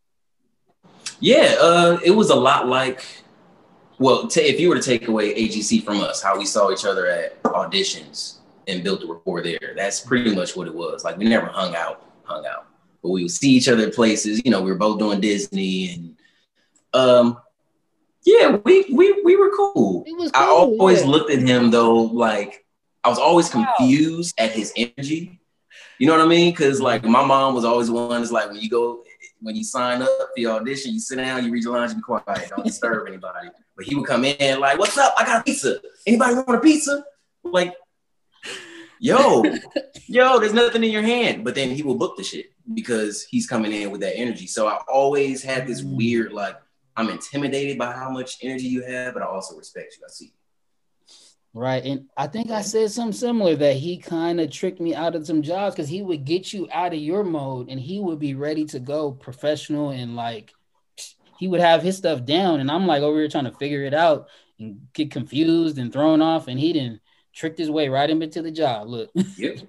Yeah, uh, it was a lot like, well, t- if you were to take away A G C from us, how we saw each other at auditions and built a rapport there, that's pretty much what it was. Like, we never hung out, hung out, but we would see each other at places. You know, we were both doing Disney, and um, yeah, we we we were cool. It was I cool, always yeah. looked at him though, like I was always confused at his energy. You know what I mean? Because like my mom was always one that's like, when you go, when you sign up for your audition, you sit down, you read your lines, you be quiet, don't disturb anybody. But he would come in like, "What's up? I got a pizza. Anybody want a pizza?" Like, yo, yo, there's nothing in your hand. But then he will book the shit because he's coming in with that energy. So I always had this weird, like, I'm intimidated by how much energy you have, but I also respect you. I see you. Right. And I think I said something similar, that he kind of tricked me out of some jobs because he would get you out of your mode and he would be ready to go professional, and like he would have his stuff down. And I'm like over here trying to figure it out and get confused and thrown off. And he didn't tricked his way right into the job. Look. Yep.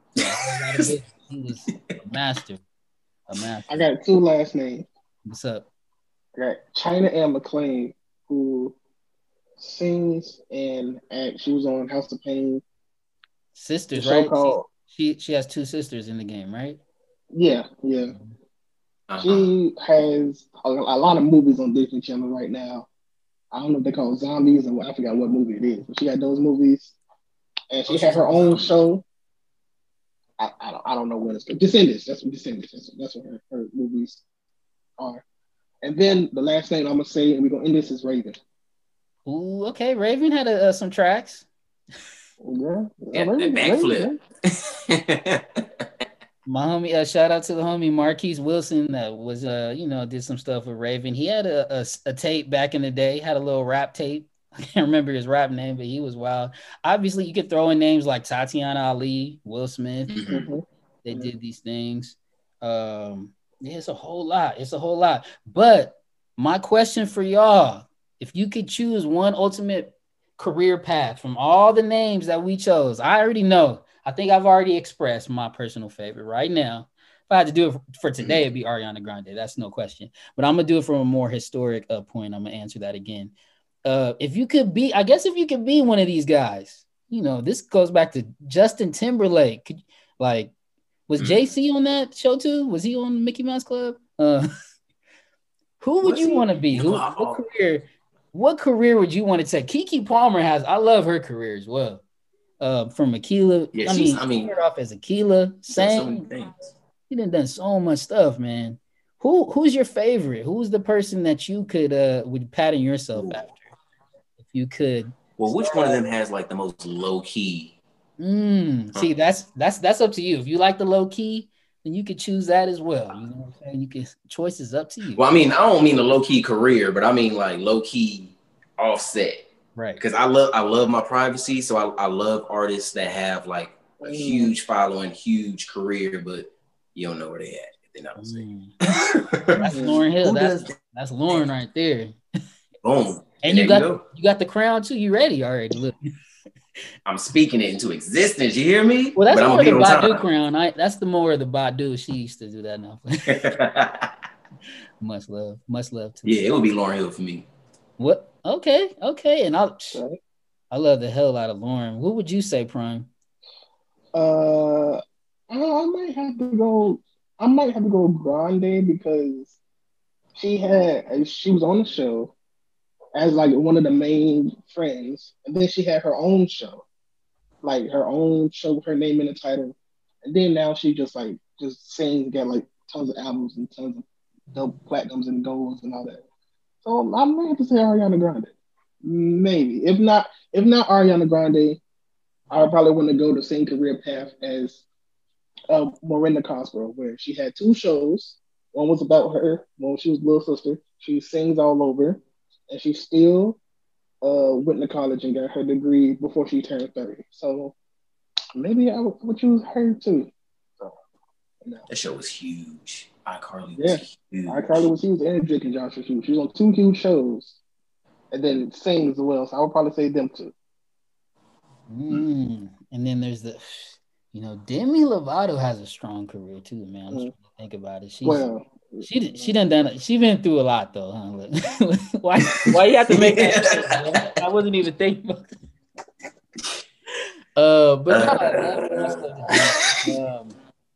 He was a master. A master. I got two last names. What's up? I got China Ann McClain, who sings and acts. She was on House of Pain. Sisters, The show right? called She, she she has two sisters in the game, right? Yeah, yeah. Uh-huh. She has a, a lot of movies on Disney Channel right now. I don't know if they call it zombies or I forgot what movie it is, but she got those movies, and she Oh, had she's her on own Zombies. show. I, I don't I don't know when it's Descendants. That's what Descendants. That's, that's what her, her movies are. And then the last thing I'm gonna say, and we're gonna end this, is Raven. Ooh, okay. Raven had uh, some tracks. Yeah, Yeah, Raven, that Raven, backflip. My homie, uh, shout out to the homie Marquise Wilson that was, uh, you know, did some stuff with Raven. He had a, a, a tape back in the day, had a little rap tape. I can't remember his rap name, but he was wild. Obviously, you could throw in names like Tatiana Ali, Will Smith. Mhm. Mhm. They did these things. Um, yeah, it's a whole lot. It's a whole lot. But my question for y'all, if you could choose one ultimate career path from all the names that we chose, I already know. I think I've already expressed my personal favorite right now. If I had to do it for today, it'd be Ariana Grande. That's no question. But I'm going to do it from a more historic uh, point. I'm going to answer that again. Uh, if you could be, I guess if you could be one of these guys, you know, this goes back to Justin Timberlake. Could, like, was Mm. J C on that show too? Was he on Mickey Mouse Club? Uh, who would Was you he? want to be? You Who? know, I- What career what career would you want to take? Keke Palmer has, I love her career as well. Uh, from Aquila, Yeah, I she's, mean, I mean, she started off as Aquila, so many sang. things. She done done so much stuff, man. Who who's your favorite? Who's the person that you could uh would pattern yourself Ooh. after if you could? Well, which one of them has like the most low key? Mm, Huh? see, that's that's that's up to you. If you like the low key, then you could choose that as well. You know what I'm saying? You can choice is up to you. Well, I mean, I don't mean the low key career, but I mean like low key Offset. Right. Because I love I love my privacy, so I, I love artists that have like a Mm. huge following, huge career, but you don't know where they at. They're not gonna say. Mm. That's Lauren Hill. Who That's does that? that's Lauren right there. Boom. And, you there got you go. you got the crown too. You ready already? Look. I'm speaking it into existence. You hear me? Well, that's But I'm more gonna the be on Badu time. crown. I that's the more of the Badu. She used to do that now. Much love, much love to Yeah, it would be Lauren Hill for me. What? Okay, okay. And I, Right. I love the hell out of Lauren. What would you say, Prime? Uh, I, I might have to go. I might have to go Grande because she had she was on the show as like one of the main friends, and then she had her own show, like her own show with her name in the title, and then now she just like just sings, got like tons of albums and tons of dope platinums and golds and all that. So I might have to say Ariana Grande, maybe. If not, if not Ariana Grande, I probably want to go the same career path as uh, Miranda Cosgrove, where she had two shows. One was about her when she was little sister. She sings all over, and she still uh, went to college and got her degree before she turned thirty. So maybe I would, would choose her too. So, you know. That show was huge. iCarly Yeah. was huge. iCarly was huge, and Drake and Josh was huge. She was on two huge shows, and then sings as well. So I would probably say them two. Mm. And then there's the, you know, Demi Lovato has a strong career too, man. I'm Mm. trying to think about it. She's Well, she did she done done she been through a lot though, huh? Look. why why you have to make that shit, man? I wasn't even thinking about it. Uh, but no, I love most of it. Um,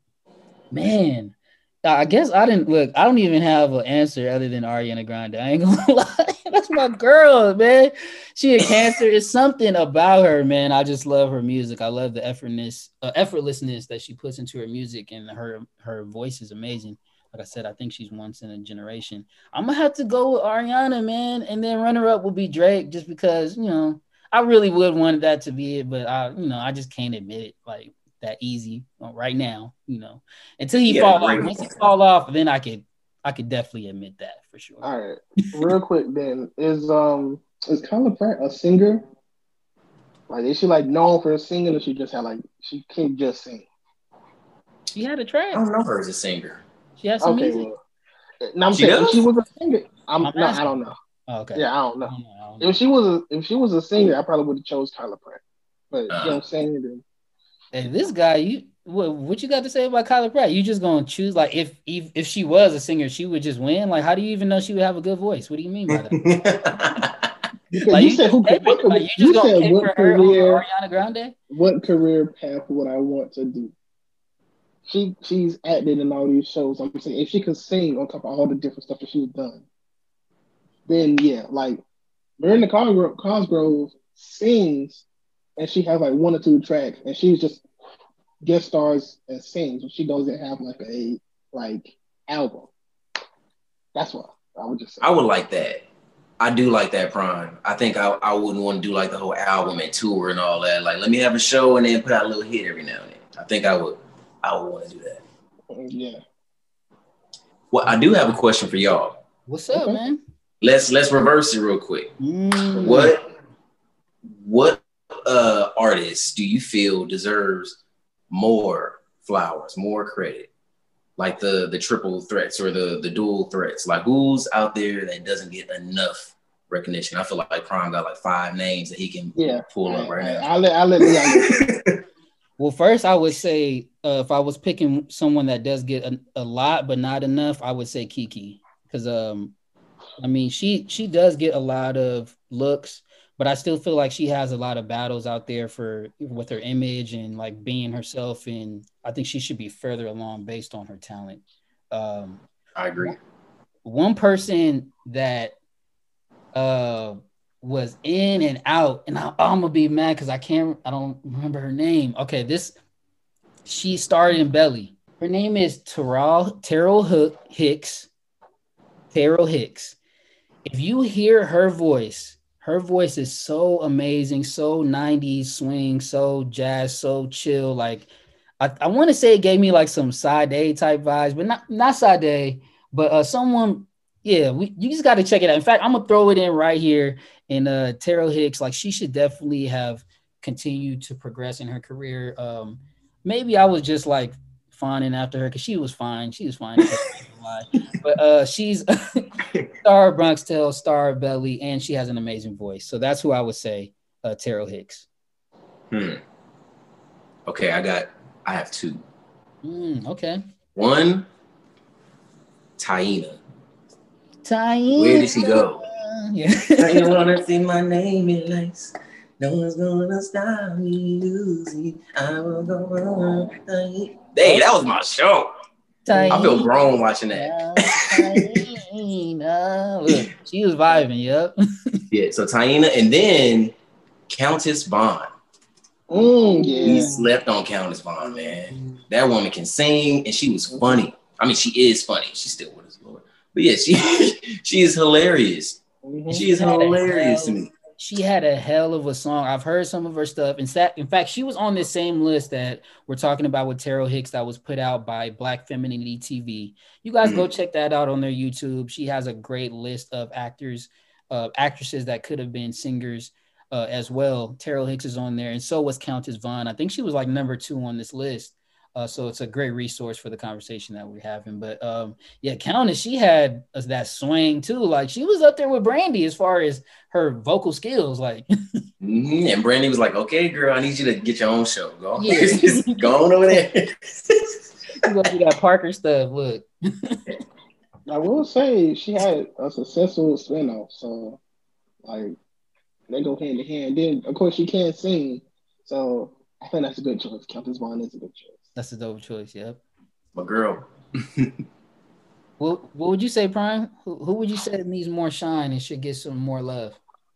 man, I guess I didn't look. I don't even have an answer other than Ariana Grande. I ain't gonna lie, that's my girl, man. She a Cancer. It's something about her, man. I just love her music. I love the effortlessness, uh, effortlessness that she puts into her music, and her her voice is amazing. Like I said, I think she's once in a generation. I'm gonna have to go with Ariana, man, and then runner up will be Drake, just because you know I really would want that to be it, but I, you know, I just can't admit it like that easy right now, you know, until he Yeah, fall great. off. Once he fall off, then I could, I could definitely admit that for sure. all right. Real quick, then is um is Kyla Pratt a singer? Like, is she like known for singing, or she just had like she can't just sing? She had a I track. don't know her as a singer. She had some Okay, music. well, no, I'm She saying if does? she was a singer, I'm, I'm no, I asking. don't know. Oh, okay. Yeah, I don't I know. don't know, I don't know. If she was a if she was a singer, I probably would have chose Kyla Pratt. But Uh. you know, saying then Hey, this guy, you what, what you got to say about Kyla Pratt? You just gonna choose like if, if if she was a singer, she would just win? Like, how do you even know she would have a good voice? What do you mean by that? because Like, you you said just who pick- what, like, you just you gonna said pick what for her over career Ariana Grande? what career path would I want to do? She she's acted in all these shows. I'm saying if she could sing on top of all the different stuff that she's done, then yeah, like Miranda Cosgrove, Cosgrove sings, and she has like one or two tracks, and she's just guest stars and sings, but she doesn't have like a like album. That's what I would just say. I would like that. I do like that, Prime. I think I, I wouldn't want to do like the whole album and tour and all that. Like, let me have a show and then put out a little hit every now and then. I think I would I would want to do that. Yeah. Well, I do have a question for y'all. What's up, Okay. man? Let's let's reverse it real quick. Mm. What what uh artist do you feel deserves more flowers, more credit? Like the the triple threats or the the dual threats. Like, who's out there that doesn't get enough recognition? I feel like Prime got like five names that he can Yeah. pull I, up right I, now. I'll let I'll let Leon go. Well, first I would say uh, if I was picking someone that does get a, a lot but not enough, I would say Keke, because um, I mean she she does get a lot of looks, but I still feel like she has a lot of battles out there for with her image and like being herself, and I think she should be further along based on her talent. Um, I agree. one person that uh was in and out, and I, I'm gonna be mad because I can't, I don't remember her name. Okay, this she starred in Belly. Her name is Terrell Terrell Hook Hicks. Terrell Hicks. If you hear her voice, her voice is so amazing, so nineties swing, so jazz, so chill. Like I, I want to say it gave me like some Sade type vibes, but not not Sade, but uh, someone. Yeah, we you just got to check it out. In fact, I'm gonna throw it in right here. And uh, Terrell Hicks, like she should definitely have continued to progress in her career. Um, maybe I was just like fawning after her because she was fine. She was fine. But uh, she's star of Bronx Tale, star of Belly, and she has an amazing voice. So that's who I would say, uh, Terrell Hicks. Hmm. Okay, I got, I have two. Mm, okay. One, Taina. Taina. Where did she go? Yeah. I wanna see my name in lights. No one's gonna stop me losing. I will go on. Dang, that was my show. Taina. I feel grown watching that. Taina. Look, she was vibing, yep. Yeah, so Taina, and then Countess Vaughn. Mm, yeah. We slept on Countess Vaughn, man. That woman can sing, and she was funny. I mean, she is funny. She's still with us, Lord. But yeah, she she is hilarious. Mm-hmm. She is hilarious to me. She had a hell of a song. I've heard some of her stuff. In fact, in fact, she was on this same list that we're talking about with Terrell Hicks that was put out by Black Femininity T V. You guys mm-hmm. go check that out on their YouTube. She has a great list of actors, uh, actresses that could have been singers uh, as well. Terrell Hicks is on there, and so was Countess Vaughn. I think she was like number two on this list. Uh, so it's a great resource for the conversation that we're having. But um, yeah, Countess, she had uh, that swing too. Like she was up there with Brandy as far as her vocal skills. Like, mm-hmm. And Brandy was like, "Okay, girl, I need you to get your own show. Go, yeah. Go on over there. You gonna do that Parker stuff? Look." I will say she had a successful spinoff, so like they go hand in hand. Then of course she can't sing, so I think that's a good choice. Countess Vaughn is a good choice. That's a dope choice. Yep. My girl. What What would you say, Prime? Who, who would you say needs more shine and should get some more love?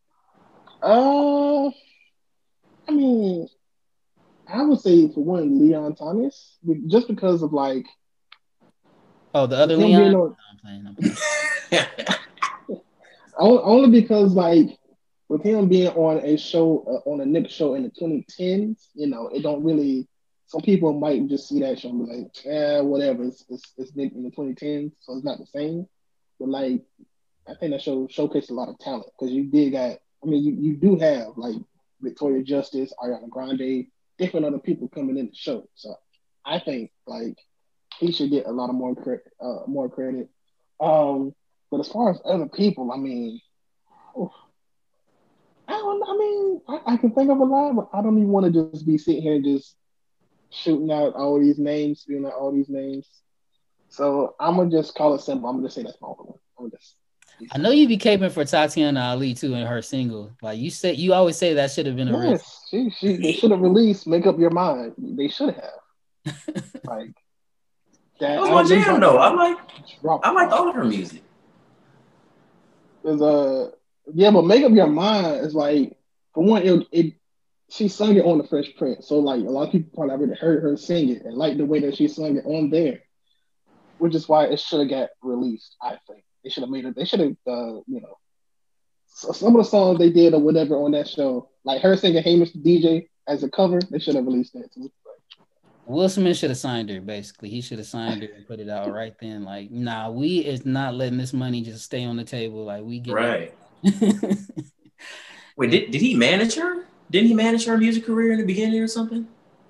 Uh, I mean, I would say for one, Leon Thomas, just because of like. Oh, the other Leon. On, no, I'm playing, I'm playing. Only because like with him being on a show uh, on a Nick show in the twenty tens, you know, it don't really. Some people might just see that show and be like, "Yeah, whatever. It's it's, it's Nick in the twenty tens, so it's not the same." But like, I think that show showcased a lot of talent because you did got. I mean, you, you do have like Victoria Justice, Ariana Grande, different other people coming in the show. So I think like he should get a lot of more credit. Uh, more credit. Um, but as far as other people, I mean, oof, I don't. I mean, I, I can think of a lot, but I don't even want to just be sitting here and just shooting out all these names, spewing out all these names. So I'm gonna just call it simple. I'm gonna just say that's my one. I'm just. I know you be caping for Tatiana Ali too in her single. Like you said, you always say that should have been a yes. She, she, they should have released "Make Up Your Mind." They should have. Like that. That was my jam though. I like. I like all of her music. There's a yeah, but "Make Up Your Mind" is like for one, it, it she sung it on the Fresh Prince, so like a lot of people probably already heard her sing it and like the way that she sung it on there, which is why it should have got released. I think they should have made it. They should have, uh, you know, some of the songs they did or whatever on that show, like her singing "Hey Mister D J" as a cover. They should have released that too. Will Smith should have signed her. Basically, he should have signed her and put it out right then. Like, nah, we is not letting this money just stay on the table. Like, we get right. Wait, did did he manage her? Didn't he manage her music career in the beginning or something?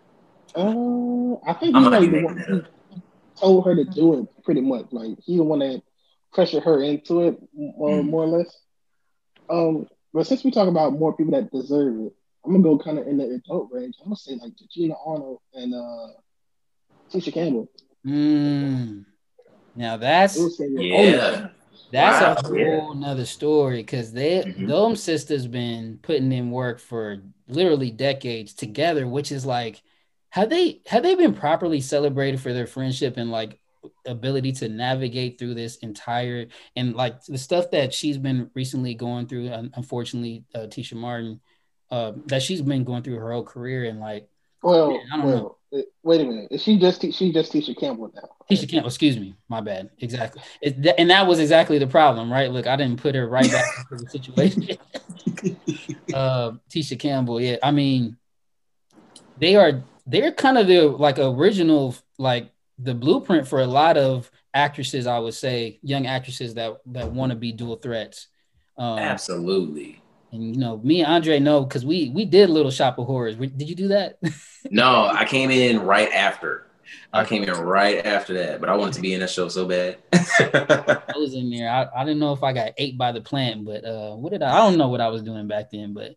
Uh, I think he, like, the one, he told her to do it pretty much. Like he the one that pressured her into it, more, mm. more or less. Um, but since we talk about more people that deserve it, I'm gonna go kind of in the adult range. I'm gonna say like Gina Arnold and uh, Tisha Campbell. Mm. Now that's yeah. That's wow, a whole yeah. nother story because they mm-hmm. them sisters been putting in work for literally decades together, which is like have they have they been properly celebrated for their friendship and like ability to navigate through this entire, and like the stuff that she's been recently going through, unfortunately, uh, Tisha Martin, uh, that she's been going through her whole career, and like, well, man, I don't well, know. It, wait a minute. Is she just she just Tisha Campbell now? Tisha Campbell, excuse me, my bad. Exactly, it, th- and that was exactly the problem, right? Look, I didn't put her right back into the situation. uh, Tisha Campbell, yeah. I mean, they are they're kind of the like original, like the blueprint for a lot of actresses. I would say young actresses that that want to be dual threats. Um, Absolutely. And you know, me and Andre know because we we did Little Shop of Horrors. Did you do that? No, I came in right after. I came in right after that, but I wanted to be in that show so bad. I was in there. I, I didn't know if I got ate by the plant, but uh, what did I? I don't know what I was doing back then, but.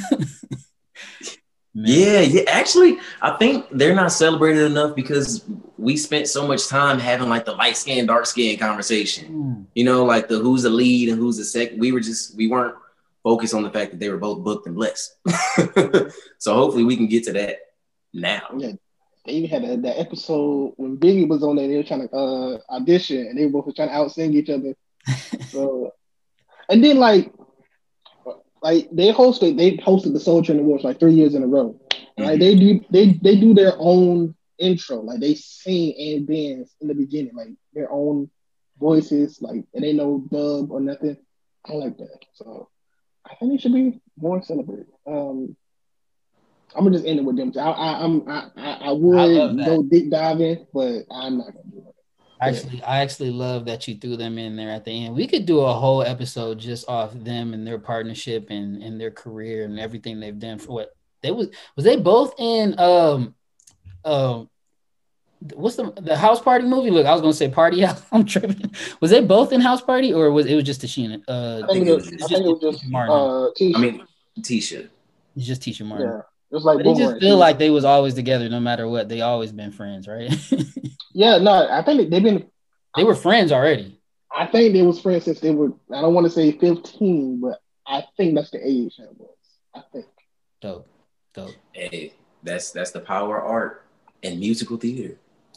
yeah, yeah. Actually, I think they're not celebrated enough because we spent so much time having like the light skin, dark skin conversation. Mm. You know, like the who's the lead and who's the second. We were just we weren't focused on the fact that they were both booked and blessed. So hopefully we can get to that now. Yeah. They even had a, that episode when Biggie was on there. They were trying to uh, audition, and they were both trying to outsing each other. So, and then like, like they hosted, they hosted the Soul Train Awards like three years in a row. Mm-hmm. Like they do, they they do their own intro. Like they sing and dance in the beginning, like their own voices. Like and they no dub or nothing. I like that. So I think they should be more celebrated. Um, I'm gonna just end it with them. I I I'm, I I would I go deep diving, but I'm not gonna do it. Actually, I actually love that you threw them in there at the end. We could do a whole episode just off them and their partnership and, and their career and everything they've done for what they was was they both in um um what's the the House Party movie? Look, I was gonna say Party House. I'm tripping. Was they both in House Party or was it was just Tisha? Uh, I think it was, I think it was just Martin. Uh, Tisha. I mean Tisha. It's just Tisha Martin. Yeah. It was like but they just feel like they was always together no matter what. They always been friends, right? Yeah, no, I think they've been. They were friends already. I think they was friends since they were. I don't want to say fifteen, but I think that's the age that was. I think. Dope, dope. Hey, that's that's the power of art and musical theater.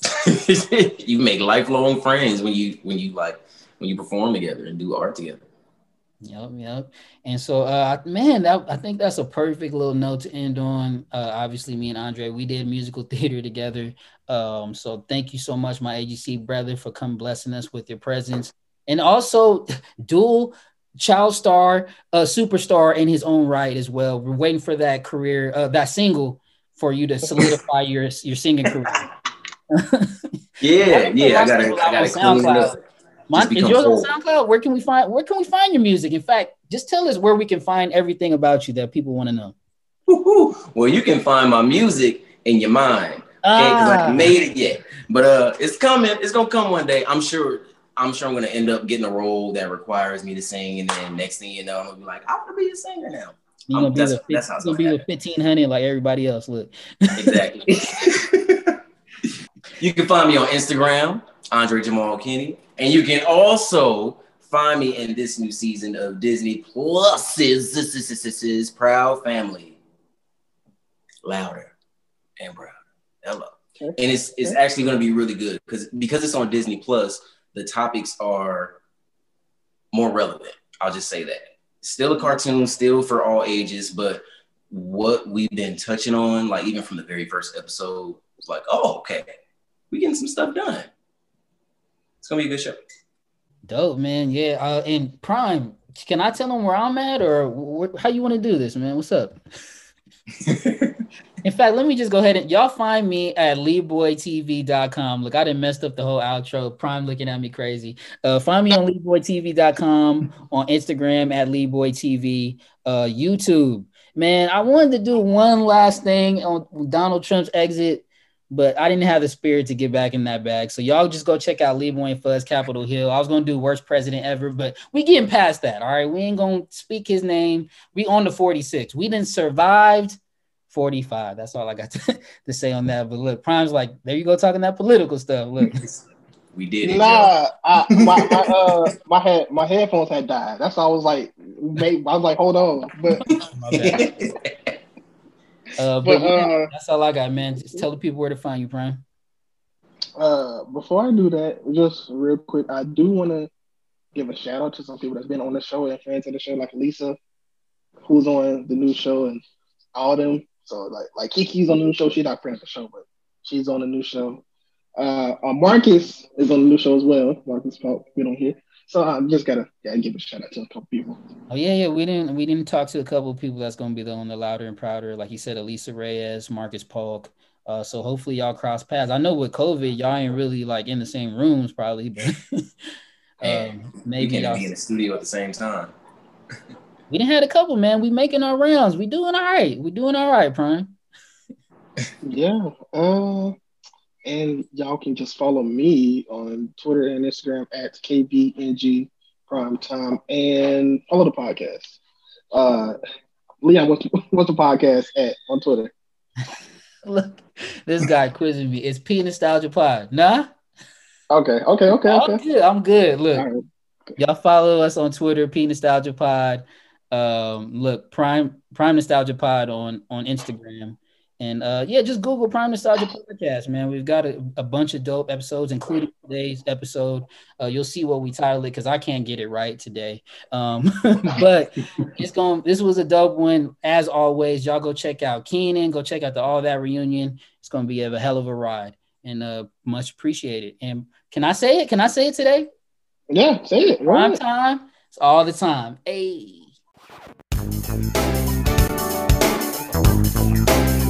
You make lifelong friends when you when you like when you perform together and do art together. Yep, yep. And so, uh, man, that, I think that's a perfect little note to end on. Uh, obviously, me and Andre, we did musical theater together. Um, so thank you so much, my A G C brother, for coming blessing us with your presence. And also, dual child star, uh, superstar in his own right as well. We're waiting for that career, uh, that single for you to solidify your your singing career. yeah, yeah, I gotta, I gotta clean it up. My, is yours on SoundCloud? Where can we find where can we find your music? In fact, just tell us where we can find everything about you that people want to know. Woo-hoo. Well, you can find my music in your mind. Okay, because ah. I haven't made it yet. But uh it's coming, it's gonna come one day. I'm sure I'm sure I'm gonna end up getting a role that requires me to sing, and then next thing you know, I'm gonna be like, I want to be a singer now. You're gonna um, be, that's, the, that's how it's gonna be with fifteen hundred like everybody else. Look. Exactly. You can find me on Instagram, Andre Jamal Kenny. And you can also find me in this new season of Disney Plus's this, this, this, this is Proud Family. Louder and prouder. Hello. Okay. And it's it's actually going to be really good because because it's on Disney Plus, the topics are more relevant. I'll just say that. Still a cartoon, still for all ages, but what we've been touching on, like even from the very first episode, it's like, oh, okay, we getting some stuff done. It's gonna be a good show. Dope, man. Yeah. Uh, and Prime, can I tell them where I'm at, or wh- how you want to do this, man? What's up? In fact, let me just go ahead and y'all find me at lee boy t v dot com. Look, I done messed up the whole outro. Prime looking at me crazy. Uh, find me on lee boy t v dot com, on Instagram at lee boy t v, uh, YouTube. Man, I wanted to do one last thing on Donald Trump's exit, but I didn't have the spirit to get back in that bag. So y'all just go check out Leeboy and Fuzz Capitol Hill. I was going to do worst president ever, but we getting past that. All right. We ain't going to speak his name. We on the forty-six. We done survived forty-five. That's all I got to, to say on that. But look, Prime's like, there you go talking that political stuff. Look. We did it. Nah, I, my my uh my head my headphones had died. That's why I was like, mate, I was like, hold on. But my bad. Uh, but, but yeah, uh, that's all I got, man. Just tell the people where to find you, Prime. Uh, before I do that, just real quick, I do want to give a shout out to some people that's been on the show and fans of the show, like Lisa, who's on the new show, and all them. So like like Kiki's on the new show. She's not friend of the show, but she's on the new show. Uh, uh Marcus is on the new show as well. Marcus Paul, we don't hear. So I just gotta yeah give a shout out to a couple people. Oh yeah, yeah. We didn't we didn't talk to a couple of people that's gonna be on the Louder and Prouder. Like you said, Elisa Reyes, Marcus Polk. Uh, so hopefully y'all cross paths. I know with COVID, y'all ain't really like in the same rooms probably, but um, maybe we y'all can't be in the studio at the same time. We didn't had a couple, man. We making our rounds. We doing all right. We doing all right, Prime. Yeah. Uh, and y'all can just follow me on Twitter and Instagram at K B N G Prime Time and follow the podcast. Uh, Leon, what's what's the podcast at on Twitter? Look, this guy quizzing me. It's P Nostalgia Pod. Nah? Okay, okay, okay, okay. I'm good. I'm good. Look, All right. y'all follow us on Twitter, P Nostalgia Pod. Um, look, Prime Prime Nostalgia Pod on on Instagram. And uh, yeah, just Google Prime Nostalgia Podcast, man. We've got a, a bunch of dope episodes, including today's episode. Uh, you'll see what we titled it because I can't get it right today. Um, but it's going. This was a dope one, as always. Y'all go check out Keenan. Go check out the All That reunion. It's going to be a, a hell of a ride, and uh, much appreciated. And can I say it? Can I say it today? Yeah, say it. Prime Right. time. It's all the time. Hey.